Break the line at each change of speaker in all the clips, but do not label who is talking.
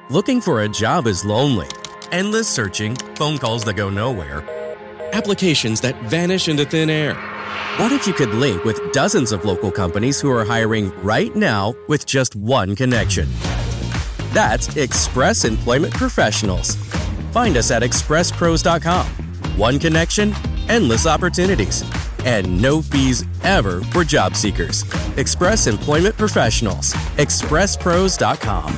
Looking for a job is lonely. Endless searching, phone calls that go nowhere, applications that vanish into thin air. What if you could link with dozens of local companies who are hiring right now with just one connection? That's Express Employment Professionals. Find us at expresspros.com. One connection, endless opportunities, and no fees ever for job seekers. Express Employment Professionals. expresspros.com.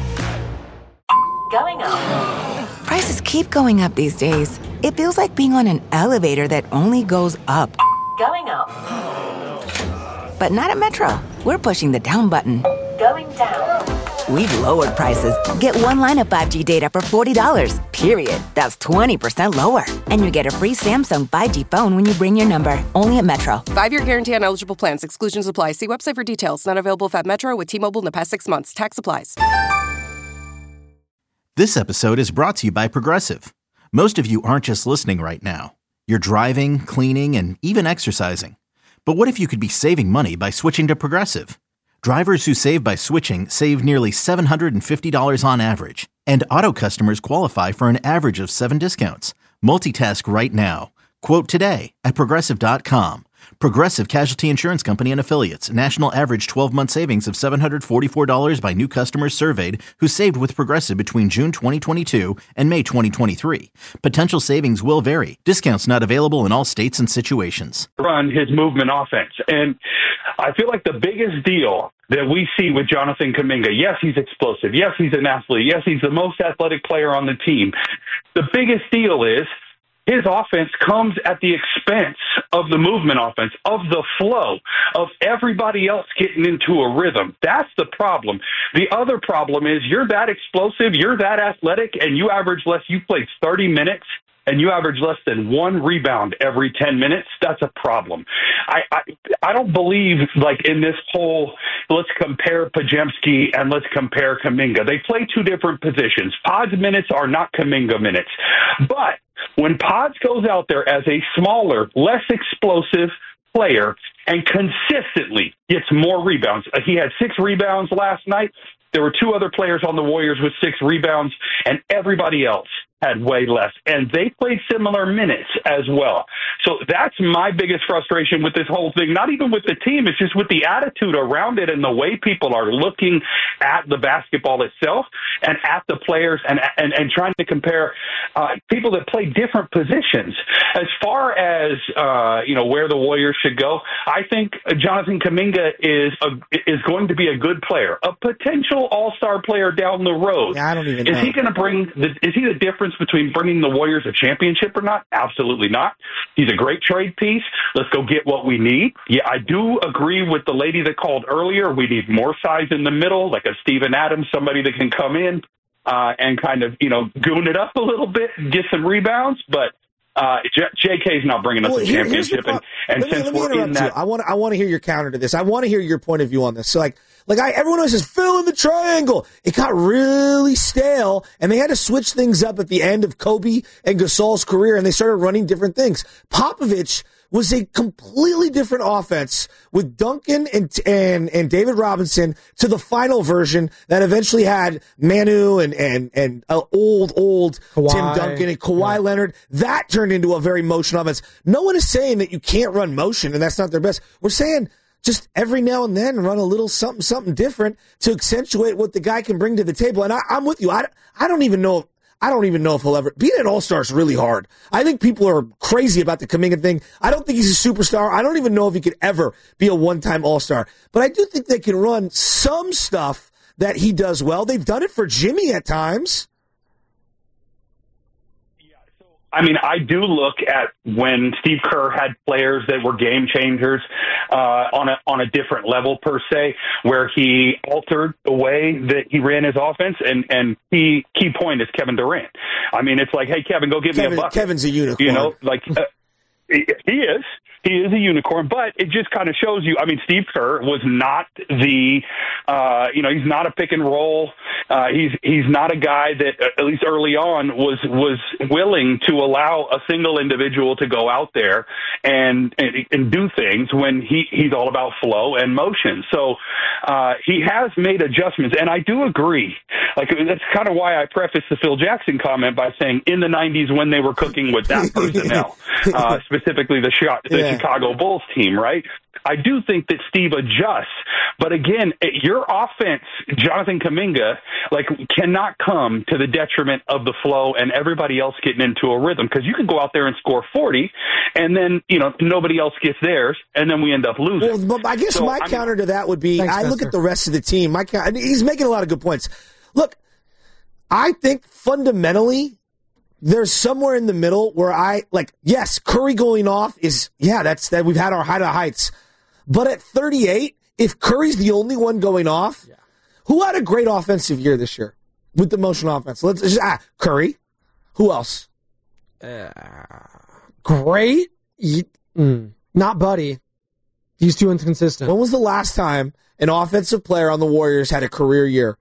Going up.
Prices keep going up these days. It feels like being on an elevator that only goes up.
Going up.
But not at Metro. We're pushing the down button.
Going down.
We've lowered prices. Get one line of 5G data for $40, period. That's 20% lower. And you get a free Samsung 5G phone when you bring your number. Only at Metro.
5-year guarantee on eligible plans. Exclusions apply. See website for details. Not available at Metro with T-Mobile in the past 6 months. Tax applies.
This episode is brought to you by Progressive. Most of you aren't just listening right now. You're driving, cleaning, and even exercising. But what if you could be saving money by switching to Progressive? Drivers who save by switching save nearly $750 on average. And auto customers qualify for an average of 7 discounts. Multitask right now. Quote today at Progressive.com. Progressive Casualty Insurance Company and Affiliates. National average 12-month savings of $744 by new customers surveyed who saved with Progressive between June 2022 and May 2023. Potential savings will vary. Discounts not available in all states and situations.
Run his movement offense. And I feel like the biggest deal that we see with Jonathan Kuminga, yes, he's explosive. Yes, he's an athlete. Yes, he's the most athletic player on the team. The biggest deal is his offense comes at the expense of the movement offense, of the flow, of everybody else getting into a rhythm. That's the problem. The other problem is you're that explosive, you're that athletic, and you average less. You played 30 minutes, and you average less than 1 rebound every 10 minutes. That's a problem. I don't believe, like, in this whole let's compare Podziemski and let's compare Kuminga. They play 2 different positions. Pod's minutes are not Kuminga minutes. But when Pods goes out there as a smaller, less explosive player and consistently gets more rebounds, he had 6 rebounds last night. There were 2 other players on the Warriors with 6 rebounds, and everybody else had way less. And they played similar minutes as well. So that's my biggest frustration with this whole thing. Not even with the team, it's just with the attitude around it and the way people are looking at the basketball itself and at the players and trying to compare people that play different positions. As far as where the Warriors should go, I think Jonathan Kuminga is going to be a good player, a potential all-star player down the road.
Yeah, I don't even know.
Is he going to bring is he the difference between bringing the Warriors a championship or not? Absolutely not. He's a great trade piece. Let's go get what we need. Yeah, I do agree with the lady that called earlier. We need more size in the middle, like a Steven Adams, somebody that can come in and kind of, goon it up a little bit and get some rebounds. But JK's not bringing us a championship. And since we're in that,
I want to hear your counter to this. I want to hear your point of view on this. So everyone always says, fill in the triangle. It got really stale, and they had to switch things up at the end of Kobe and Gasol's career, and they started running different things. Popovich was a completely different offense with Duncan and David Robinson to the final version that eventually had Manu and old Kawhi, Tim Duncan and Kawhi Leonard. That turned into a very motion offense. No one is saying that you can't run motion and that's not their best. We're saying just every now and then run a little something different to accentuate what the guy can bring to the table. And I'm with you. I don't even know if he'll ever being an all-star is really hard. I think people are crazy about the Kuminga thing. I don't think he's a superstar. I don't even know if he could ever be a one-time all-star. But I do think they can run some stuff that he does well. They've done it for Jimmy at times.
I do look at when Steve Kerr had players that were game changers on a different level per se, where he altered the way that he ran his offense. And key point is Kevin Durant. It's like, hey, Kevin, go get me a bucket.
Kevin's a unicorn.
He is. He is a unicorn, but it just kind of shows you. I mean, Steve Kerr was not the, he's not a pick and roll. He's not a guy that, at least early on, was willing to allow a single individual to go out there and do things when he's all about flow and motion. So he has made adjustments, and I do agree. Like, that's kind of why I prefaced the Phil Jackson comment by saying in the 90s when they were cooking with that personnel, specifically the Chicago Bulls team, right? I do think that Steve adjusts, but again, your offense, Jonathan Kuminga, cannot come to the detriment of the flow and everybody else getting into a rhythm, because you can go out there and score 40, and then nobody else gets theirs, and then we end up losing.
Well, but I guess my counter to that would be, look at the rest of the team. He's making a lot of good points. Look, I think fundamentally, there's somewhere in the middle where yes, Curry going off is, that's we've had our heights. But at 38, if Curry's the only one going off, who had a great offensive year this year with the motion offense? Let's just, Curry. Who else?
Great? Not Buddy. He's too inconsistent.
When was the last time an offensive player on the Warriors had a career year?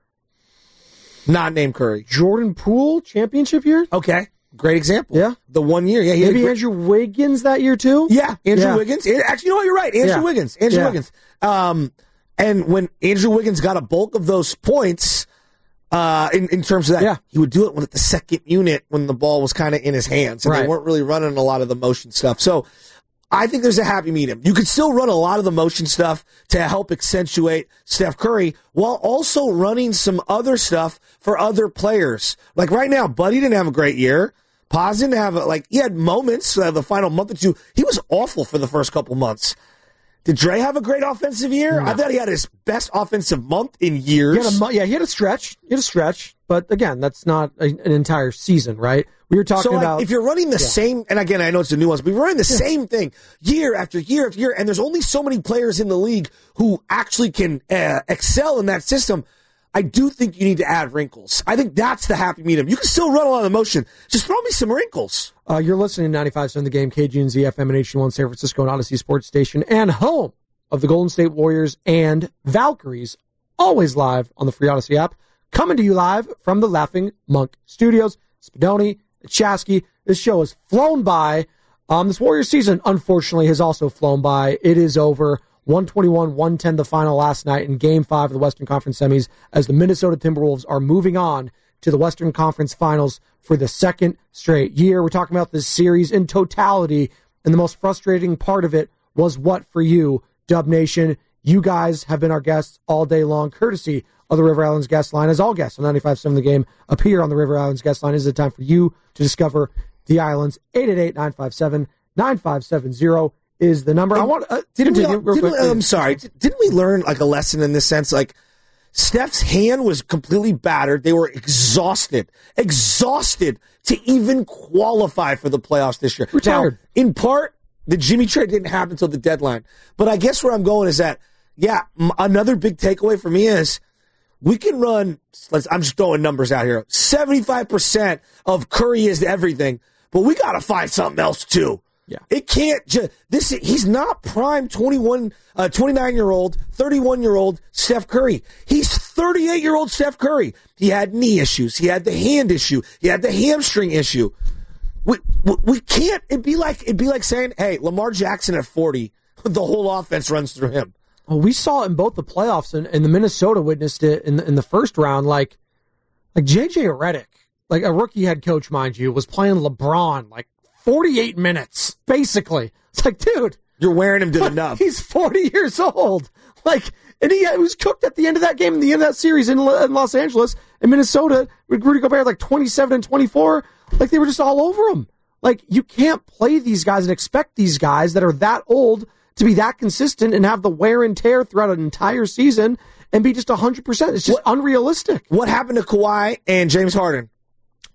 Not named Curry.
Jordan Poole, championship year?
Okay. Great example.
Yeah.
The 1 year. Yeah.
Maybe Andrew Wiggins that year too?
Yeah. Andrew Wiggins. Actually, you know what? You're right. Andrew Wiggins. Wiggins. And when Andrew Wiggins got a bulk of those points, in terms of that, he would do it with the second unit when the ball was kind of in his hands. And they weren't really running a lot of the motion stuff. So I think there's a happy medium. You could still run a lot of the motion stuff to help accentuate Steph Curry while also running some other stuff for other players. Like right now, Buddy didn't have a great year. Paz didn't have he had moments the final month or two. He was awful for the first couple months. Did Dre have a great offensive year? No. I thought he had his best offensive month in years.
He had a stretch. But again, that's not an entire season, right? We were talking about
if you're running the same, and again, I know it's a nuance, but if you're running the same thing year after year after year, and there's only so many players in the league who actually can excel in that system, I do think you need to add wrinkles. I think that's the happy medium. You can still run a lot of motion. Just throw me some wrinkles.
You're listening to 95.7 The Game, KGNZ FM and HD1 San Francisco and Odyssey Sports Station, and home of the Golden State Warriors and Valkyries, always live on the free Odyssey app. Coming to you live from the Laughing Monk Studios. Spadoni, Chasky. This show has flown by. This Warriors season, unfortunately, has also flown by. It is over. 121-110 the final last night in Game 5 of the Western Conference semis as the Minnesota Timberwolves are moving on to the Western Conference Finals for the second straight year. We're talking about this series in totality, and the most frustrating part of it was what for you, Dub Nation? You guys have been our guests all day long, courtesy of the River Islands guest line. As all guests on 95.7 The Game appear on the River Islands guest line, is the time for you to discover the islands. 888-957-9570 is the number.
I'm sorry. Didn't we learn a lesson in this sense? Steph's hand was completely battered. They were exhausted to even qualify for the playoffs this year.
Retired.
Now, in part, the Jimmy trade didn't happen until the deadline. But I guess where I'm going is that, another big takeaway for me is we can run, I'm just throwing numbers out here, 75% of Curry is everything, but we got to find something else too.
Yeah.
It can't he's not prime 29-year-old, 31-year-old Steph Curry. He's 38-year-old Steph Curry. He had knee issues. He had the hand issue. He had the hamstring issue. We can't, it'd be like saying, hey, Lamar Jackson at 40, the whole offense runs through him.
Well, we saw it in both the playoffs and the Minnesota witnessed it in the first round. Like J.J. Redick, a rookie head coach, mind you, was playing LeBron 48 minutes, basically. It's dude.
You're wearing him to the nub.
He's 40 years old. And he was cooked at the end of that game, in the end of that series in Los Angeles. In Minnesota, with Rudy Gobert 27 and 24. They were just all over him. You can't play these guys and expect these guys that are that old to be that consistent and have the wear and tear throughout an entire season and be just 100%. It's just unrealistic.
What happened to Kawhi and James Harden?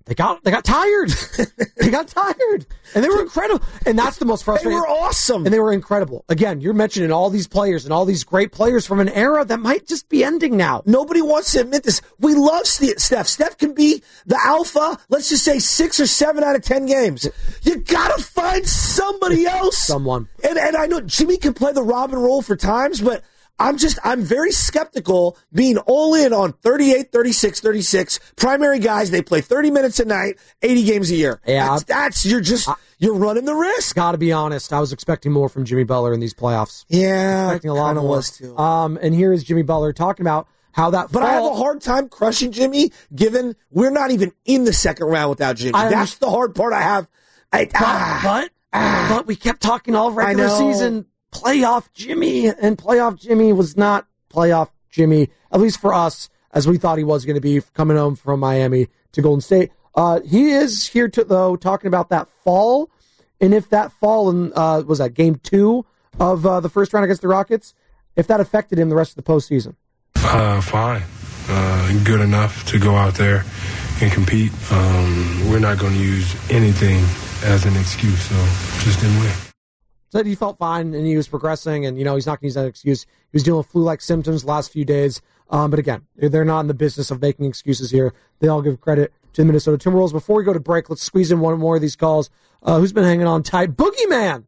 They got tired. They got tired. And they were incredible. And that's the most frustrating.
They were awesome.
And they were incredible. Again, you're mentioning all these players and all these great players from an era that might just be ending now.
Nobody wants to admit this. We love Steph. Steph can be the alpha, let's just say 6 or 7 out of 10 games. You got to find somebody else.
Someone.
And I know Jimmy can play the Robin role for times, but I'm very skeptical being all in on 38, 36, 36 primary guys. They play 30 minutes a night, 80 games a year.
Yeah.
You're running the risk.
Got to be honest. I was expecting more from Jimmy Butler in these playoffs.
Yeah.
Expecting a lot more.
Was too.
And here is Jimmy Butler talking about how that
But I have a hard time crushing Jimmy given we're not even in the second round without Jimmy. That's the hard part I have.
But we kept talking all regular season. Playoff Jimmy, and playoff Jimmy was not playoff Jimmy, at least for us, as we thought he was going to be coming home from Miami to Golden State. He is here, though, talking about that fall, and if that fall in, was that game 2 of the first round against the Rockets, if that affected him the rest of the postseason.
Fine. Good enough to go out there and compete. We're not going to use anything as an excuse, so just didn't win.
Said he felt fine and he was progressing, and he's not going to use that excuse. He was dealing with flu-like symptoms the last few days. But again, they're not in the business of making excuses here. They all give credit to the Minnesota Timberwolves. Before we go to break, let's squeeze in one more of these calls. Who's been hanging on tight? Boogeyman,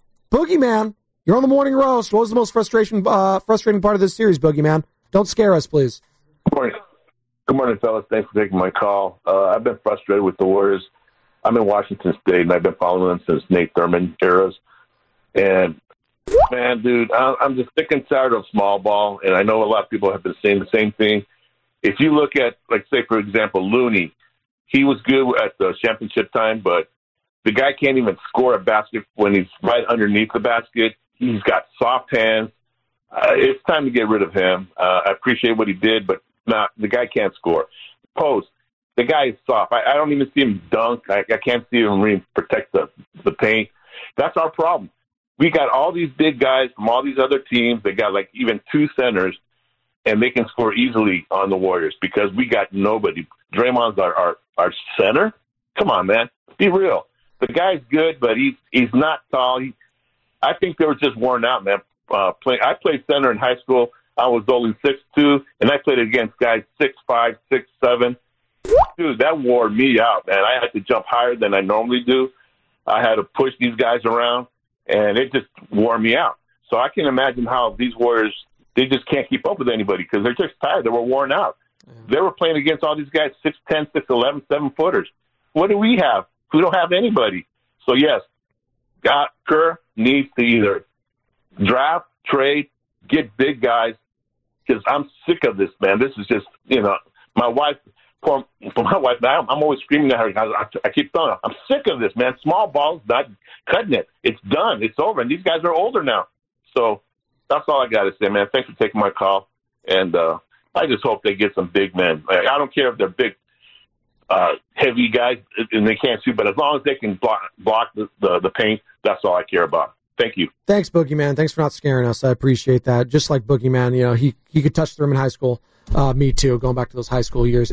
you're on the morning roast. What was the most frustrating part of this series, Boogeyman? Don't scare us, please.
Good morning, fellas. Thanks for taking my call. I've been frustrated with the Warriors. I'm in Washington State, and I've been following them since Nate Thurman eras. And, man, dude, I'm just sick and tired of small ball, and I know a lot of people have been saying the same thing. If you look at, like, say, for example, Looney, he was good at the championship time, but the guy can't even score a basket when he's right underneath the basket. He's got soft hands. It's time to get rid of him. I appreciate what he did, but the guy can't score. Post, the guy is soft. I don't even see him dunk. I can't see him really protect the paint. That's our problem. We got all these big guys from all these other teams. They got like even 2 centers, and they can score easily on the Warriors because we got nobody. Draymond's our center. Come on, man. Be real. The guy's good, but he's not tall. I think they were just worn out, man. I played center in high school. I was only 6'2", and I played against guys 6'5", 6'7". Dude, that wore me out, man. I had to jump higher than I normally do. I had to push these guys around, and it just wore me out. So I can imagine how these Warriors, they just can't keep up with anybody because they're just tired. They were worn out. Yeah. They were playing against all these guys, 6'10", 6'11", 7-footers. What do we have? We don't have anybody. So, yes, Kerr needs to either draft, trade, get big guys, because I'm sick of this, man. This is just, my wife, I'm always screaming at her. I keep telling her, I'm sick of this, man. Small ball's not cutting it. It's done. It's over. And these guys are older now. So that's all I got to say, man. Thanks for taking my call. And I just hope they get some big men. I don't care if they're big, heavy guys and they can't shoot, but as long as they can block the paint, that's all I care about. Thank you.
Thanks, Boogeyman. Thanks for not scaring us. I appreciate that. Just like Boogeyman, he could touch them in high school. Me too, going back to those high school years.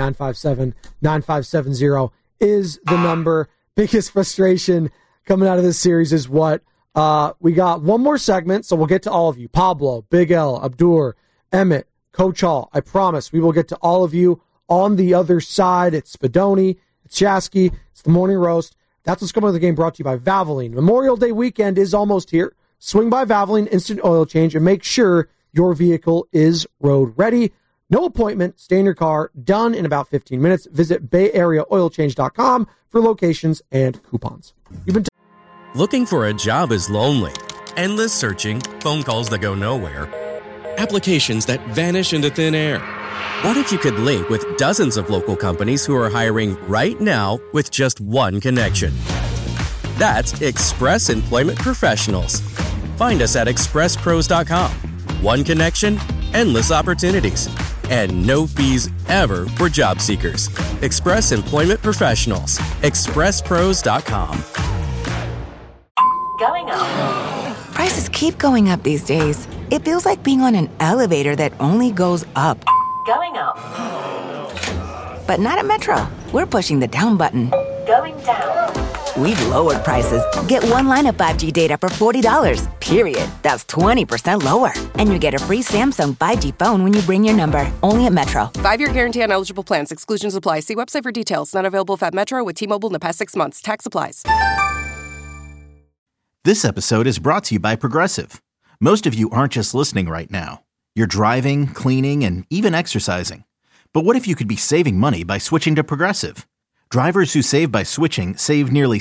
888-957-9570 is the number. Biggest frustration coming out of this series is what? We got one more segment, so we'll get to all of you. Pablo, Big L, Abdur, Emmett, Coach Hall. I promise we will get to all of you on the other side. It's Spadoni, it's Shasky, it's the Morning Roast. That's what's coming to the game, brought to you by Valvoline. Memorial Day weekend is almost here. Swing by Valvoline Instant Oil Change and make sure your vehicle is road ready. No appointment. Stay in your car. Done in about 15 minutes. Visit BayAreaOilChange.com for locations and coupons.
Looking for a job is lonely. Endless searching, phone calls that go nowhere, applications that vanish into thin air. What if you could link with dozens of local companies who are hiring right now with just one connection? That's Express Employment Professionals. Find us at expresspros.com. One connection, endless opportunities, and no fees ever for job seekers. Express Employment Professionals. expresspros.com.
Going up.
Prices keep going up these days. It feels like being on an elevator that only goes up.
Going up.
But not at Metro. we're pushing the down button.
Going down.
We've lowered prices. Get one line of 5G data for $40, period. That's 20% lower. And you get a free Samsung 5G phone when you bring your number. Only at Metro.
5-year guarantee on eligible plans. Exclusions apply. See website for details. Not available at Metro with T-Mobile in the past 6 months. Tax applies.
This episode is brought to you by Progressive. Most of you aren't just listening right now. You're driving, cleaning, and even exercising. But what if you could be saving money by switching to Progressive? Drivers who save by switching save nearly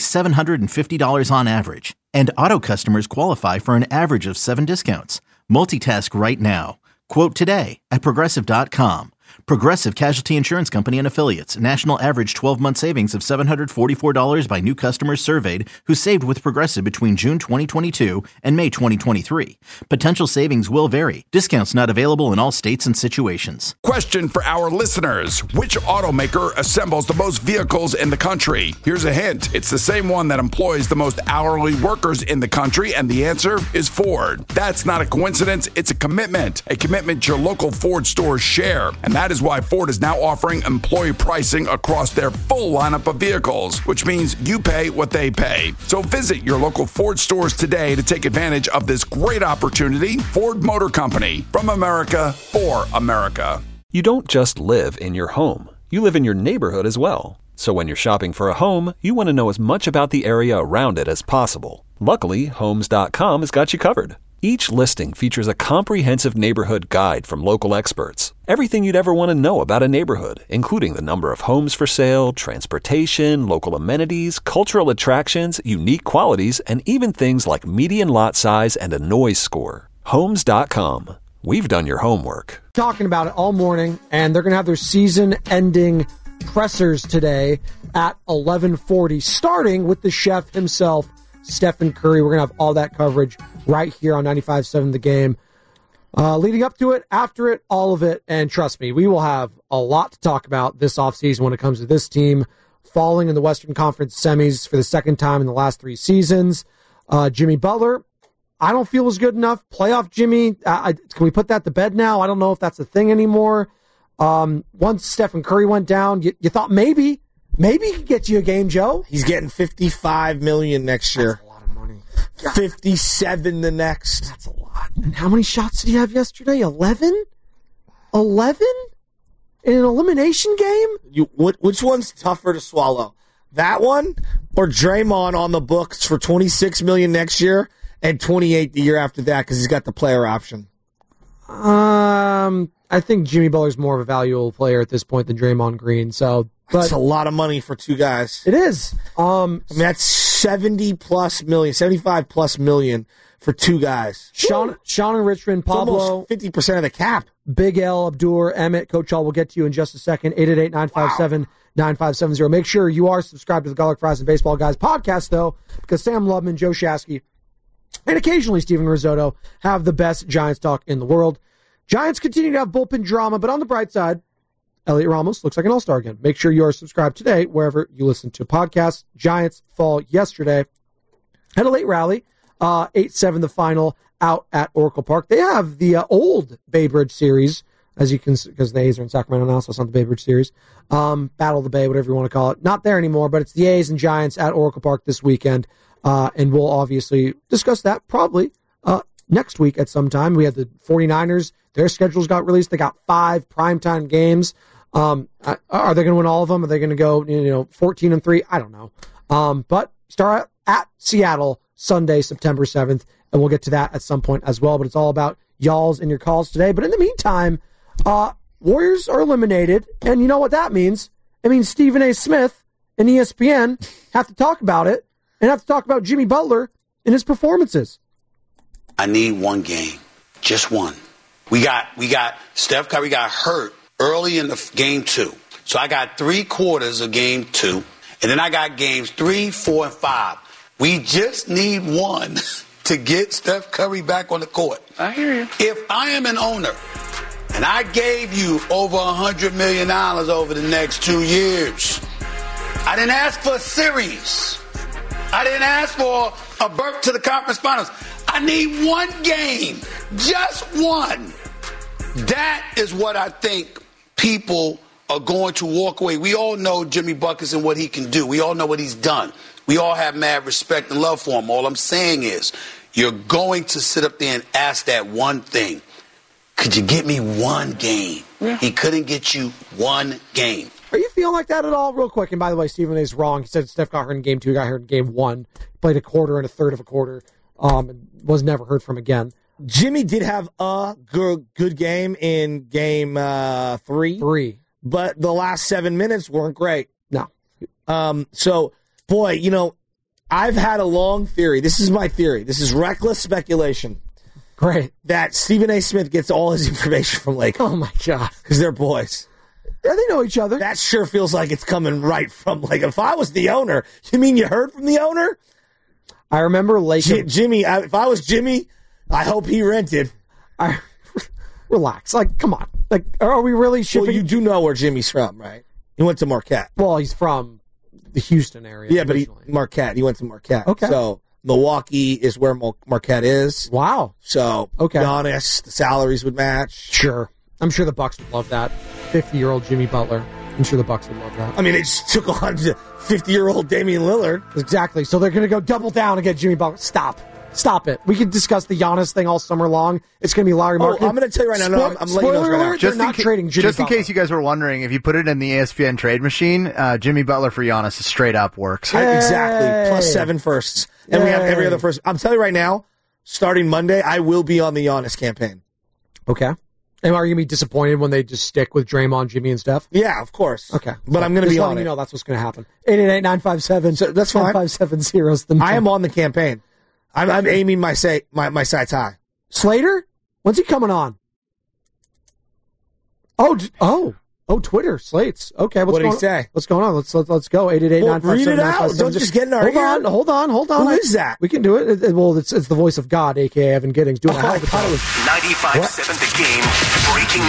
$750 on average. And auto customers qualify for an average of 7 discounts. Multitask right now. Quote today at Progressive.com. Progressive Casualty Insurance Company and Affiliates. National average 12-month savings of $744 by new customers surveyed who saved with Progressive between June 2022 and May 2023. Potential savings will vary. Discounts not available in all states and situations.
Question for our listeners. Which automaker assembles the most vehicles in the country? Here's a hint. It's the same one that employs the most hourly workers in the country, and the answer is Ford. That's not a coincidence. It's a commitment your local Ford stores share. And that is why Ford is now offering employee pricing across their full lineup of vehicles, which means you pay what they pay. So visit your local Ford stores today to take advantage of this great opportunity. Ford Motor Company, from America for America.
You don't just live in your home. You live in your neighborhood as well. So when you're shopping for a home, you want to know as much about the area around it as possible. Luckily, Homes.com has got you covered. Each listing features a comprehensive neighborhood guide from local experts. Everything you'd ever want to know about a neighborhood, including the number of homes for sale, transportation, local amenities, cultural attractions, unique qualities, and even things like median lot size and a noise score. Homes.com. We've done your homework.
Talking about it all morning, and they're going to have their season-ending pressers today at 11:40, starting with the chef himself, Stephen Curry. We're going to have all that coverage right here on 95.7 The Game. Leading up to it, after it, all of it, and trust me, we will have a lot to talk about this offseason when it comes to this team falling in the Western Conference semis for the second time in the last 3 seasons. Jimmy Butler, I don't feel was good enough. Playoff Jimmy, can we put that to bed now? I don't know if that's a thing anymore. Once Stephen Curry went down, you thought maybe he could get you a game, Joe.
He's getting $55 million next year.
That's a lot of money.
57 the next.
That's a lot. And how many shots did he have yesterday? 11? 11? In an elimination game?
Which one's tougher to swallow? That one or Draymond on the books for $26 million next year and $28 the year after that because he's got the player option?
I think Jimmy Butler's more of a valuable player at this point than Draymond Green. So,
that's a lot of money for 2 guys.
It is.
I mean, that's $75+ million for 2 guys.
Sean and Richmond, Pablo.
Almost 50% of the cap.
Big L, Abdur, Emmett, Coach Hall will get to you in just a second. 888-957-9570. Make sure you are subscribed to the Garlic Fries and Baseball Guys podcast, though, because Sam Lubman, Joe Shasky, and occasionally Steven Risotto have the best Giants talk in the world. Giants continue to have bullpen drama, but on the bright side, Elliot Ramos looks like an all-star again. Make sure you are subscribed today wherever you listen to podcasts. Giants fall yesterday. Had a late rally, 8-7 the final out at Oracle Park. They have the old Bay Bridge series, as you can, because the A's are in Sacramento now, so it's not the Bay Bridge series. Battle of the Bay, whatever you want to call it. Not there anymore, but it's the A's and Giants at Oracle Park this weekend. And we'll obviously discuss that probably next week at some time. We have the 49ers. Their schedules got released. They got 5 primetime games. Are they going to win all of them? Are they going to go 14-3? I don't know. But start at Seattle Sunday, September 7th, and we'll get to that at some point as well. But it's all about y'alls and your calls today. But in the meantime, Warriors are eliminated, and you know what that means? It means Stephen A. Smith and ESPN have to talk about it and have to talk about Jimmy Butler and his performances.
I need one game, just one. We got Steph Curry got hurt early in the game 2. So I got 3 quarters of game 2, and then I got games 3, 4, and 5. We just need one to get Steph Curry back on the court.
I hear you.
If I am an owner and I gave you over $100 million over the next 2 years, I didn't ask for a series. I didn't ask for a berth to the conference finals. I need one game, just one. That is what I think people are going to walk away. We all know Jimmy Buckets and what he can do. We all know what he's done. We all have mad respect and love for him. All I'm saying is you're going to sit up there and ask that one thing. Could you get me one game? Yeah. He couldn't get you one game.
Are you feeling like that at all? Real quick, and by the way, Stephen A. is wrong. He said Steph got hurt in game 2, got hurt in game 1, played a quarter and a third of a quarter, and was never heard from again.
Jimmy did have a good game in game 3. But the last 7 minutes weren't great.
No.
So, boy, you know, I've had a long theory. This is my theory. This is reckless speculation.
Great.
That Stephen A. Smith gets all his information from Laker.
Oh, my God.
Because they're boys.
Yeah, they know each other.
That sure feels like it's coming right from, like, if I was the owner, you mean you heard from the owner?
I remember Laker.
Jimmy, if I was Jimmy, I hope he rented.
Relax. Like, come on. Like, are we really shipping?
Well, you do know where Jimmy's from, right? He went to Marquette.
Well, he's from the Houston area.
Yeah, but Marquette. He went to Marquette.
Okay.
So Milwaukee is where Marquette is.
Wow.
So Giannis, the salaries would match.
Sure. I'm sure the Bucks would love that. 50-year-old Jimmy Butler. I'm sure the Bucks would love that.
I mean, they just took on 50-year-old Damian Lillard.
Exactly. So they're going to go double down and get Jimmy Butler. Stop it. We could discuss the Giannis thing all summer long. It's going to be Larry Marketing.
I'm going to tell you right now. I'm letting you know right now.
They're not trading Jimmy
Just in case you guys were wondering, if you put it in the ESPN trade machine, Jimmy Butler for Giannis is straight up works.
Exactly. Plus 7 firsts. And we have every other first. I'm telling you right now, starting Monday, I will be on the Giannis campaign.
Okay. And are you going to be disappointed when they just stick with Draymond, Jimmy, and Steph?
Yeah, of course.
Okay.
But I'm going to be on it.
You know that's what's going to happen. 888-957.
So that's fine.
957-0.
I am on the campaign. I'm aiming my sights high.
Slater? When's he coming on? Oh, Twitter, Slates. Okay,
what did he say?
What's going on? Let's go. 888-957.
Read it out. Don't just get in our ear.
Hold on.
Who is that?
We can do it. It's the voice of God, a.k.a. Evan Giddings. Doing a hell of a job.
95.7 The Game. Breaking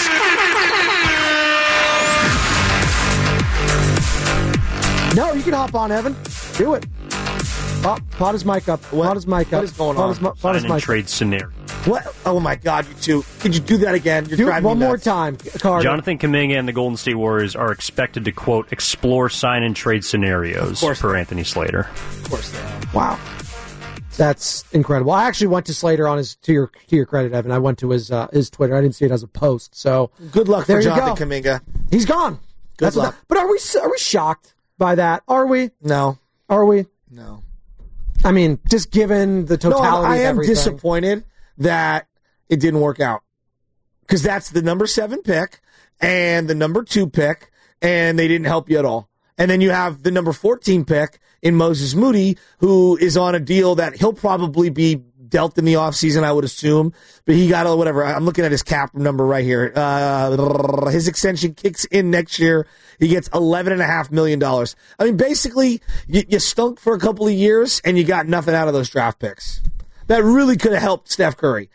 news.
No, you can hop on, Evan. Do it. Pot his mic up. Pot his mic up.
What is going on?
Pot his mic
trade scenario.
What? Oh, my God, you two. Could you do that again? You're driving me
one
nuts.
more time, Carter.
Jonathan Kuminga and the Golden State Warriors are expected to, quote, explore sign-and-trade scenarios per Anthony Slater.
Of course they are.
Wow. That's incredible. I actually went to Slater on his, to your credit, Evan. I went to his Twitter. I didn't see it as a post. So
good luck for Jonathan Kuminga.
He's gone.
Good luck.
But are we shocked by that? Are we?
No.
Are we?
No.
I mean, just given the totality of everything.
I am disappointed that it didn't work out. Because that's the number 7 pick and the number 2 pick, and they didn't help you at all. And then you have the number 14 pick in Moses Moody, who is on a deal that he'll probably be dealt in the offseason, I would assume. But he got whatever. I'm looking at his cap number right here. His extension kicks in next year. He gets $11.5 million. I mean, basically, you stunk for a couple of years, and you got nothing out of those draft picks. That really could have helped Steph Curry.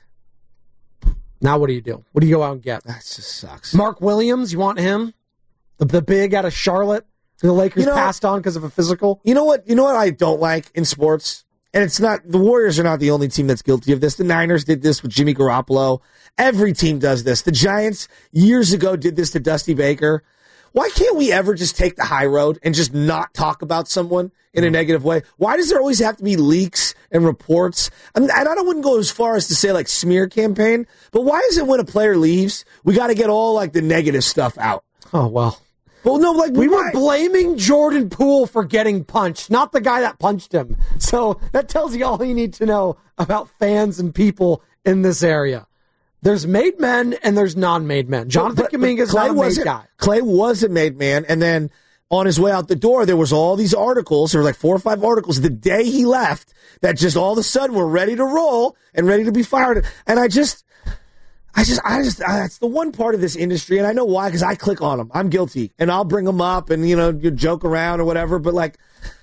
Now what do you do? What do you go out and get?
That just sucks.
Mark Williams, you want him? The big out of Charlotte? The Lakers passed on because of a physical?
You know what I don't like in sports? And it's not, the Warriors are not the only team that's guilty of this. The Niners did this with Jimmy Garoppolo. Every team does this. The Giants years ago did this to Dusty Baker. Why can't we ever just take the high road and just not talk about someone in a negative way? Why does there always have to be leaks and reports? And I wouldn't go as far as to say like smear campaign, but why is it when a player leaves, we got to get all like the negative stuff out?
Oh, well.
Well, no, like
we were blaming Jordan Poole for getting punched, not the guy that punched him. So that tells you all you need to know about fans and people in this area. There's made men and there's non-made men. Jonathan Kuminga's not a made guy.
Clay was a made man, and then on his way out the door, there was all these articles. There were like 4 or 5 articles the day he left that just all of a sudden were ready to roll and ready to be fired. And I just, that's the one part of this industry, and I know why, because I click on them. I'm guilty, and I'll bring them up, and you joke around or whatever. But like,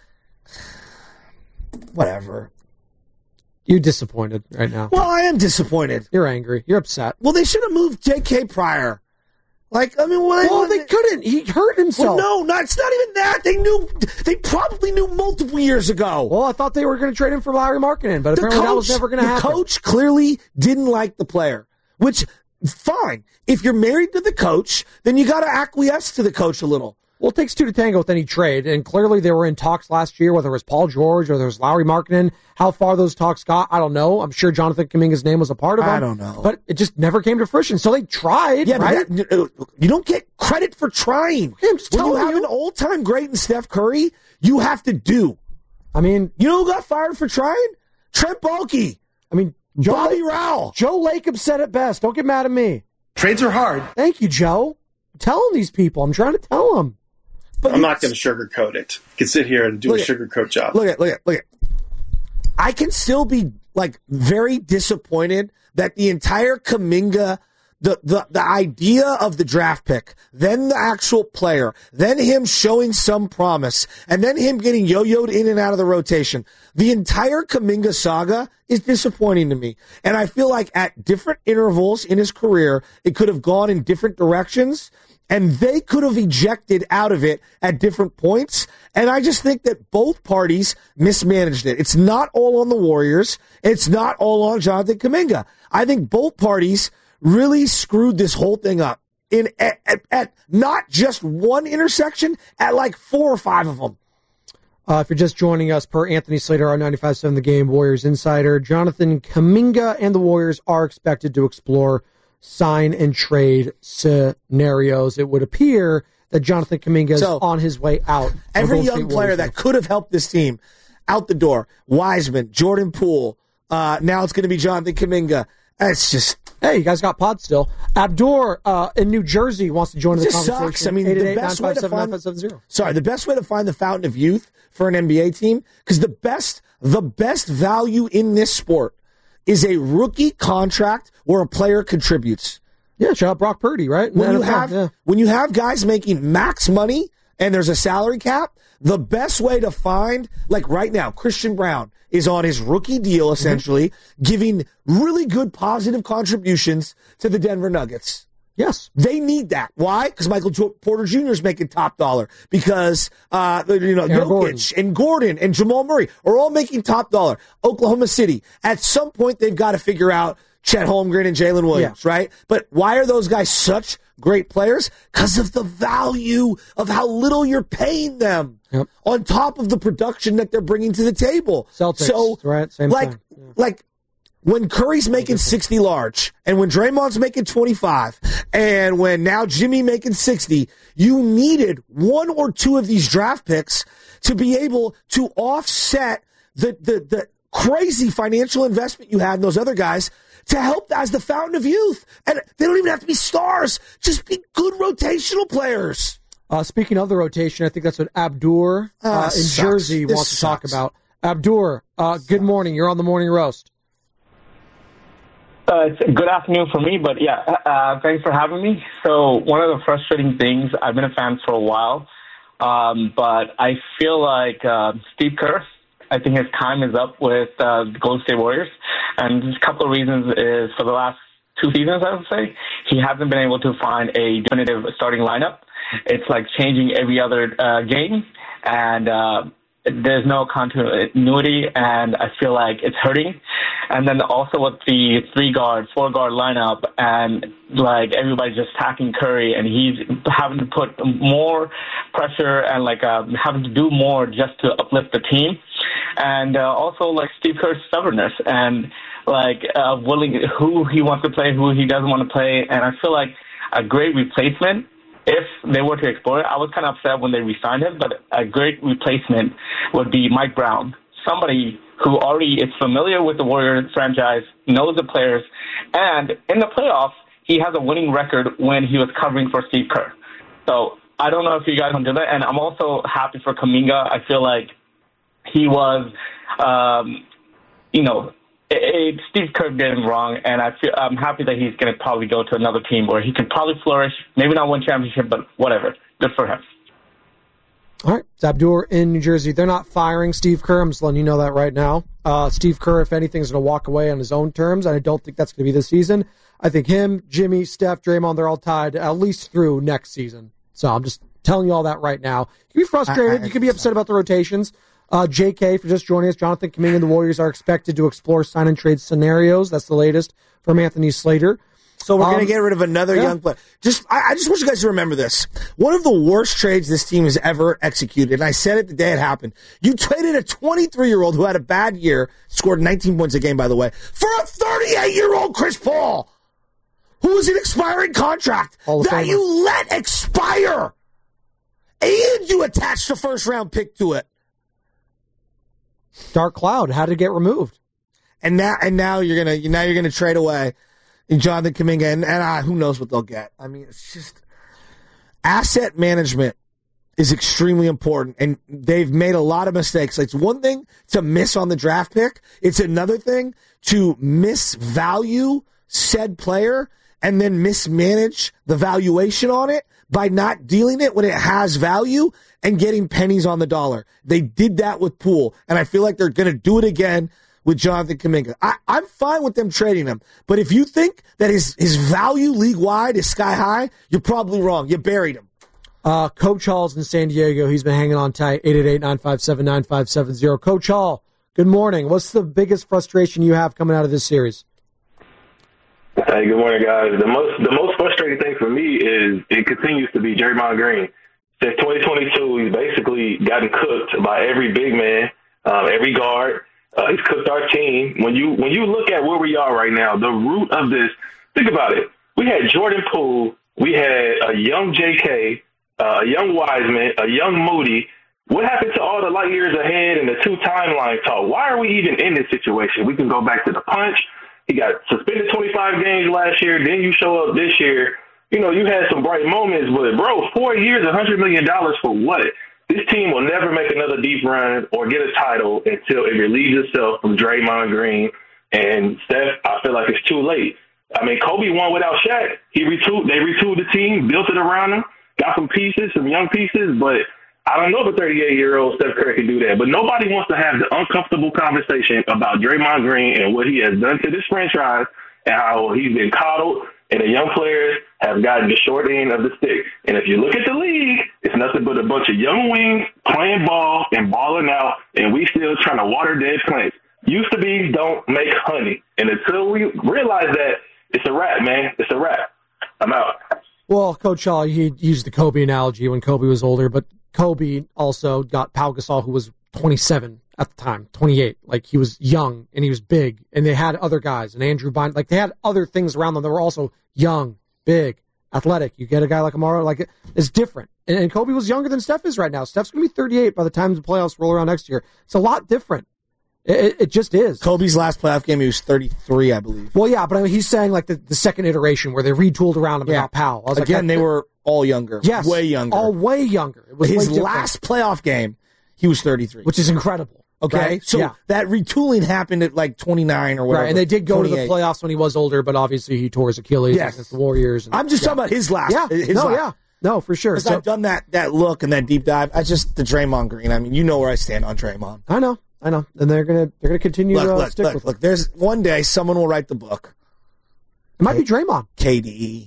whatever.
You're disappointed right now.
Well, I am disappointed.
You're angry. You're upset.
Well, they should have moved J.K. Pryor. Like, I mean,
they couldn't. He hurt himself.
Well, no, it's not even that. They probably knew multiple years ago.
Well, I thought they were going to trade him for Larry Markkinen, but apparently that was never going to happen.
The coach clearly didn't like the player, which fine. If you're married to the coach, then you got to acquiesce to the coach a little.
Well, it takes two to tango with any trade, and clearly they were in talks last year, whether it was Paul George or there was Lauri Markkanen. How far those talks got, I don't know. I'm sure Jonathan Kuminga's name was a part of them.
I don't know.
But it just never came to fruition, so they tried, right?
But you don't get credit for trying.
I'm just
when you
telling
have an all-time great in Steph Curry, you have to do.
I mean,
you know who got fired for trying? Trent Baalke.
I mean,
Bobby Rowell.
Joe Lacob said it best. Don't get mad at me.
Trades are hard.
Thank you, Joe. I'm telling these people. I'm trying to tell them.
But I'm not going to sugarcoat it. You can sit here and do a sugarcoat job.
Look at. I can still be very disappointed that the entire Kuminga, the idea of the draft pick, then the actual player, then him showing some promise, and then him getting yo-yoed in and out of the rotation. The entire Kuminga saga is disappointing to me. And I feel like at different intervals in his career, it could have gone in different directions. And they could have ejected out of it at different points. And I just think that both parties mismanaged it. It's not all on the Warriors. It's not all on Jonathan Kuminga. I think both parties really screwed this whole thing up at not just one intersection, at 4 or 5 of them.
If you're just joining us, per Anthony Slater, our 95.7 The Game Warriors insider, Jonathan Kuminga and the Warriors are expected to explore sign and trade scenarios. It would appear that Jonathan Kuminga is on his way out.
Every young player that could have helped this team out the door. Wiseman, Jordan Poole. Now it's going to be Jonathan Kuminga. It's just...
Hey, you guys got pod still. Abdur in New Jersey wants to join the conversation.
Sucks. I mean, the best way to find the best way to find the fountain of youth for an NBA team, because the best value in this sport is a rookie contract where a player contributes.
Yeah, shout out Brock Purdy, right?
When you have guys making max money and there's a salary cap, the best way to find, right now, Christian Brown is on his rookie deal, essentially, giving really good positive contributions to the Denver Nuggets.
Yes.
They need that. Why? Because Michael Porter Jr. is making top dollar. Because, Jokic and Gordon and Jamal Murray are all making top dollar. Oklahoma City, at some point, they've got to figure out Chet Holmgren and Jalen Williams, right? But why are those guys such great players? Because of the value of how little you're paying them on top of the production that they're bringing to the table.
Celtics, right? Same thing.
When Curry's making 60 large, and when Draymond's making 25, and when now Jimmy making 60, you needed 1 or 2 of these draft picks to be able to offset the crazy financial investment you had in those other guys to help as the fountain of youth. And they don't even have to be stars. Just be good rotational players.
Speaking of the rotation, I think that's what Abdur in Jersey wants to talk about. Abdur, good morning. You're on the Morning Roast.
It's a good afternoon for me, but thanks for having me. So one of the frustrating things, I've been a fan for a while, but I feel like Steve Kerr, I think his time is up with the Golden State Warriors. And there's a couple of reasons is for the last 2 seasons, I would say, he hasn't been able to find a definitive starting lineup. It's like changing every other game, and there's no continuity, and I feel like it's hurting. And then also with the 3-guard, 4-guard lineup, and everybody's just attacking Curry, and he's having to put more pressure and having to do more just to uplift the team. And also Steve Kerr's stubbornness and willing who he wants to play, who he doesn't want to play. And I feel like a great replacement, if they were to explore it, I was kind of upset when they re-signed him, but a great replacement would be Mike Brown, somebody who already is familiar with the Warriors franchise, knows the players, and in the playoffs, he has a winning record when he was covering for Steve Kerr. So I don't know if you guys want to do that. And I'm also happy for Kuminga. I feel like he was, Steve Kerr did him wrong, and I'm happy that he's going to probably go to another team where he can probably flourish. Maybe not win championship, but whatever. Good for him.
All right, it's Abdur in New Jersey. They're not firing Steve Kerr. I'm just letting you know that right now. Steve Kerr, if anything, is going to walk away on his own terms, and I don't think that's going to be this season. I think him, Jimmy, Steph, Draymond, they're all tied at least through next season. So I'm just telling you all that right now. You can be frustrated. You can be upset about the rotations. JK, for just joining us, Jonathan Kuminga and the Warriors are expected to explore sign-and-trade scenarios. That's the latest from Anthony Slater.
So we're going to get rid of another young player. I just want you guys to remember this. One of the worst trades this team has ever executed, and I said it the day it happened. You traded a 23-year-old who had a bad year, scored 19 points a game, by the way, for a 38-year-old Chris Paul, who was an expiring contract that you let expire, and you attached a first-round pick to it.
Dark cloud had to get removed,
and now you're gonna trade away Jonathan Kuminga, and who knows what they'll get. I mean, it's just asset management is extremely important, and they've made a lot of mistakes. It's one thing to miss on the draft pick; it's another thing to misvalue said player and then mismanage the valuation on it by not dealing it when it has value and getting pennies on the dollar. They did that with Poole, and I feel like they're going to do it again with Jonathan Kuminga. I'm fine with them trading him, but if you think that his value league-wide is sky high, you're probably wrong. You buried him.
Coach Hall's in San Diego. He's been hanging on tight, 888-957-9570. Coach Hall, good morning. What's the biggest frustration you have coming out of this series?
Hey, good morning, guys. The most frustrating thing for me is it continues to be Draymond Green. Since 2022, he's basically gotten cooked by every big man, every guard. He's cooked our team. When you look at where we are right now, the root of this, think about it. We had Jordan Poole. We had a young JK, a young Wiseman, a young Moody. What happened to all the light years ahead and the two timeline talk? Why are we even in this situation? We can go back to the punch. He got suspended 25 games last year. Then you show up this year. You know, you had some bright moments, but, bro, 4 years, $100 million for what? This team will never make another deep run or get a title until it relieves itself from Draymond Green. And Steph, I feel like it's too late. I mean, Kobe won without Shaq. They retooled the team, built it around him, got some pieces, some young pieces, but I don't know if a 38-year-old Steph Curry can do that. But nobody wants to have the uncomfortable conversation about Draymond Green and what he has done to this franchise and how he's been coddled and the young players have gotten the short end of the stick. And if you look at the league, it's nothing but a bunch of young wings playing ball and balling out, and we still trying to water dead plants. Used to be don't make honey. And until we realize that, it's a wrap, man. It's a wrap. I'm out.
Well, Coach Hall, he used the Kobe analogy when Kobe was older, but Kobe also got Pau Gasol, who was 27 at the time, 28. Like, he was young, and he was big, and they had other guys, and Andrew Bynum. Like, they had other things around them that were also young, big, athletic. You get a guy like Amaro, like, it's different. And Kobe was younger than Steph is right now. Steph's going to be 38 by the time the playoffs roll around next year. It's a lot different. It just is.
Kobe's last playoff game, he was 33, I believe.
Well, yeah, but I mean, he's saying, like, the second iteration where they retooled around him without Powell.
Again, they were all younger.
Yes.
Way younger.
All way younger. It was
his last playoff game, he was 33.
Which is incredible.
Okay?
Right?
So that retooling happened at, like, 29 or whatever.
Right, and they did go
28.
to the playoffs when he was older, but obviously he tore his Achilles against the Warriors. And,
I'm just talking about his last.
Yeah.
His last.
No, for sure.
Because I've done that look and that deep dive. The Draymond Green. I mean, you know where I stand on Draymond.
I know. And they're gonna continue to stick with it.
Look, there's one day someone will write the book.
It might be Draymond.
KD,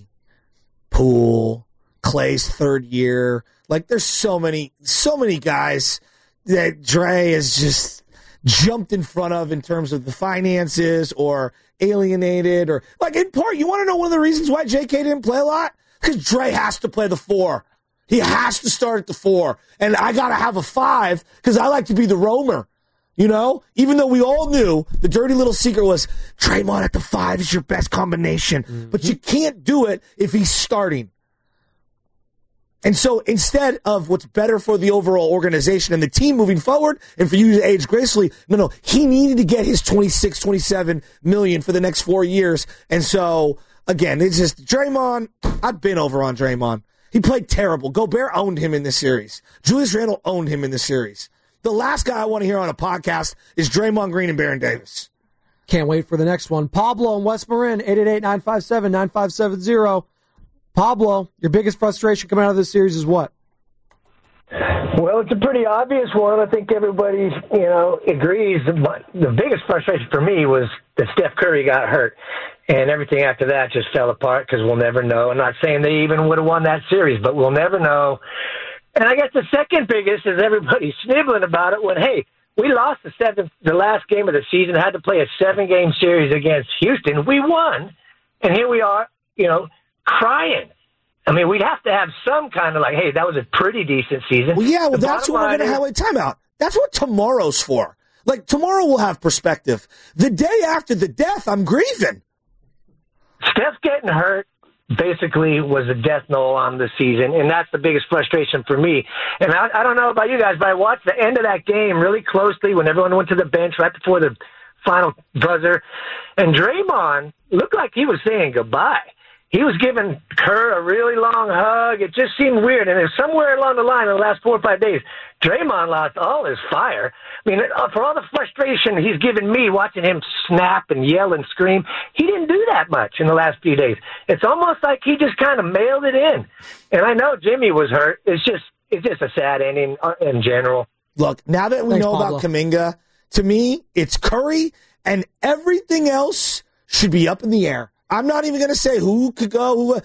Poole, Clay's third year. Like, there's so many guys that Dre has just jumped in front of in terms of the finances or alienated or, like, in part, you want to know one of the reasons why JK didn't play a lot? Because Dre has to play the 4. He has to start at the 4. And I got to have a 5 because I like to be the roamer. You know, even though we all knew the dirty little secret was Draymond at the 5 is your best combination, but you can't do it if he's starting. And so instead of what's better for the overall organization and the team moving forward and for you to age gracefully, no, he needed to get his 26, 27 million for the next 4 years. And so, again, it's just Draymond. I've been over on Draymond. He played terrible. Gobert owned him in this series. Julius Randle owned him in this series. The last guy I want to hear on a podcast is Draymond Green and Baron Davis.
Can't wait for the next one. Pablo in West Marin, 888-957-9570. Pablo, your biggest frustration coming out of this series is what?
Well, it's a pretty obvious one. I think everybody, agrees. But the biggest frustration for me was that Steph Curry got hurt. And everything after that just fell apart because we'll never know. I'm not saying they even would have won that series, but we'll never know. And I guess the second biggest is everybody snibbling about it when, hey, we lost the last game of the season, had to play a 7-game series against Houston. We won, and here we are crying. I mean, we'd have to have some kind of like, hey, that was a pretty decent season.
Well, yeah, well, that's what we're going to have a timeout. That's what tomorrow's for. Like, tomorrow we'll have perspective. The day after the death, I'm grieving.
Steph getting hurt basically was a death knell on the season, and that's the biggest frustration for me. And I don't know about you guys, but I watched the end of that game really closely when everyone went to the bench right before the final buzzer, and Draymond looked like he was saying goodbye. He was giving Kerr a really long hug. It just seemed weird. And somewhere along the line in the last 4 or 5 days, Draymond lost all his fire. I mean, for all the frustration he's given me watching him snap and yell and scream, he didn't do that much in the last few days. It's almost like he just kind of mailed it in. And I know Jimmy was hurt. It's just a sad ending in general.
Look, now that we know about Kuminga, to me, it's Curry, and everything else should be up in the air. I'm not even going to say who could go.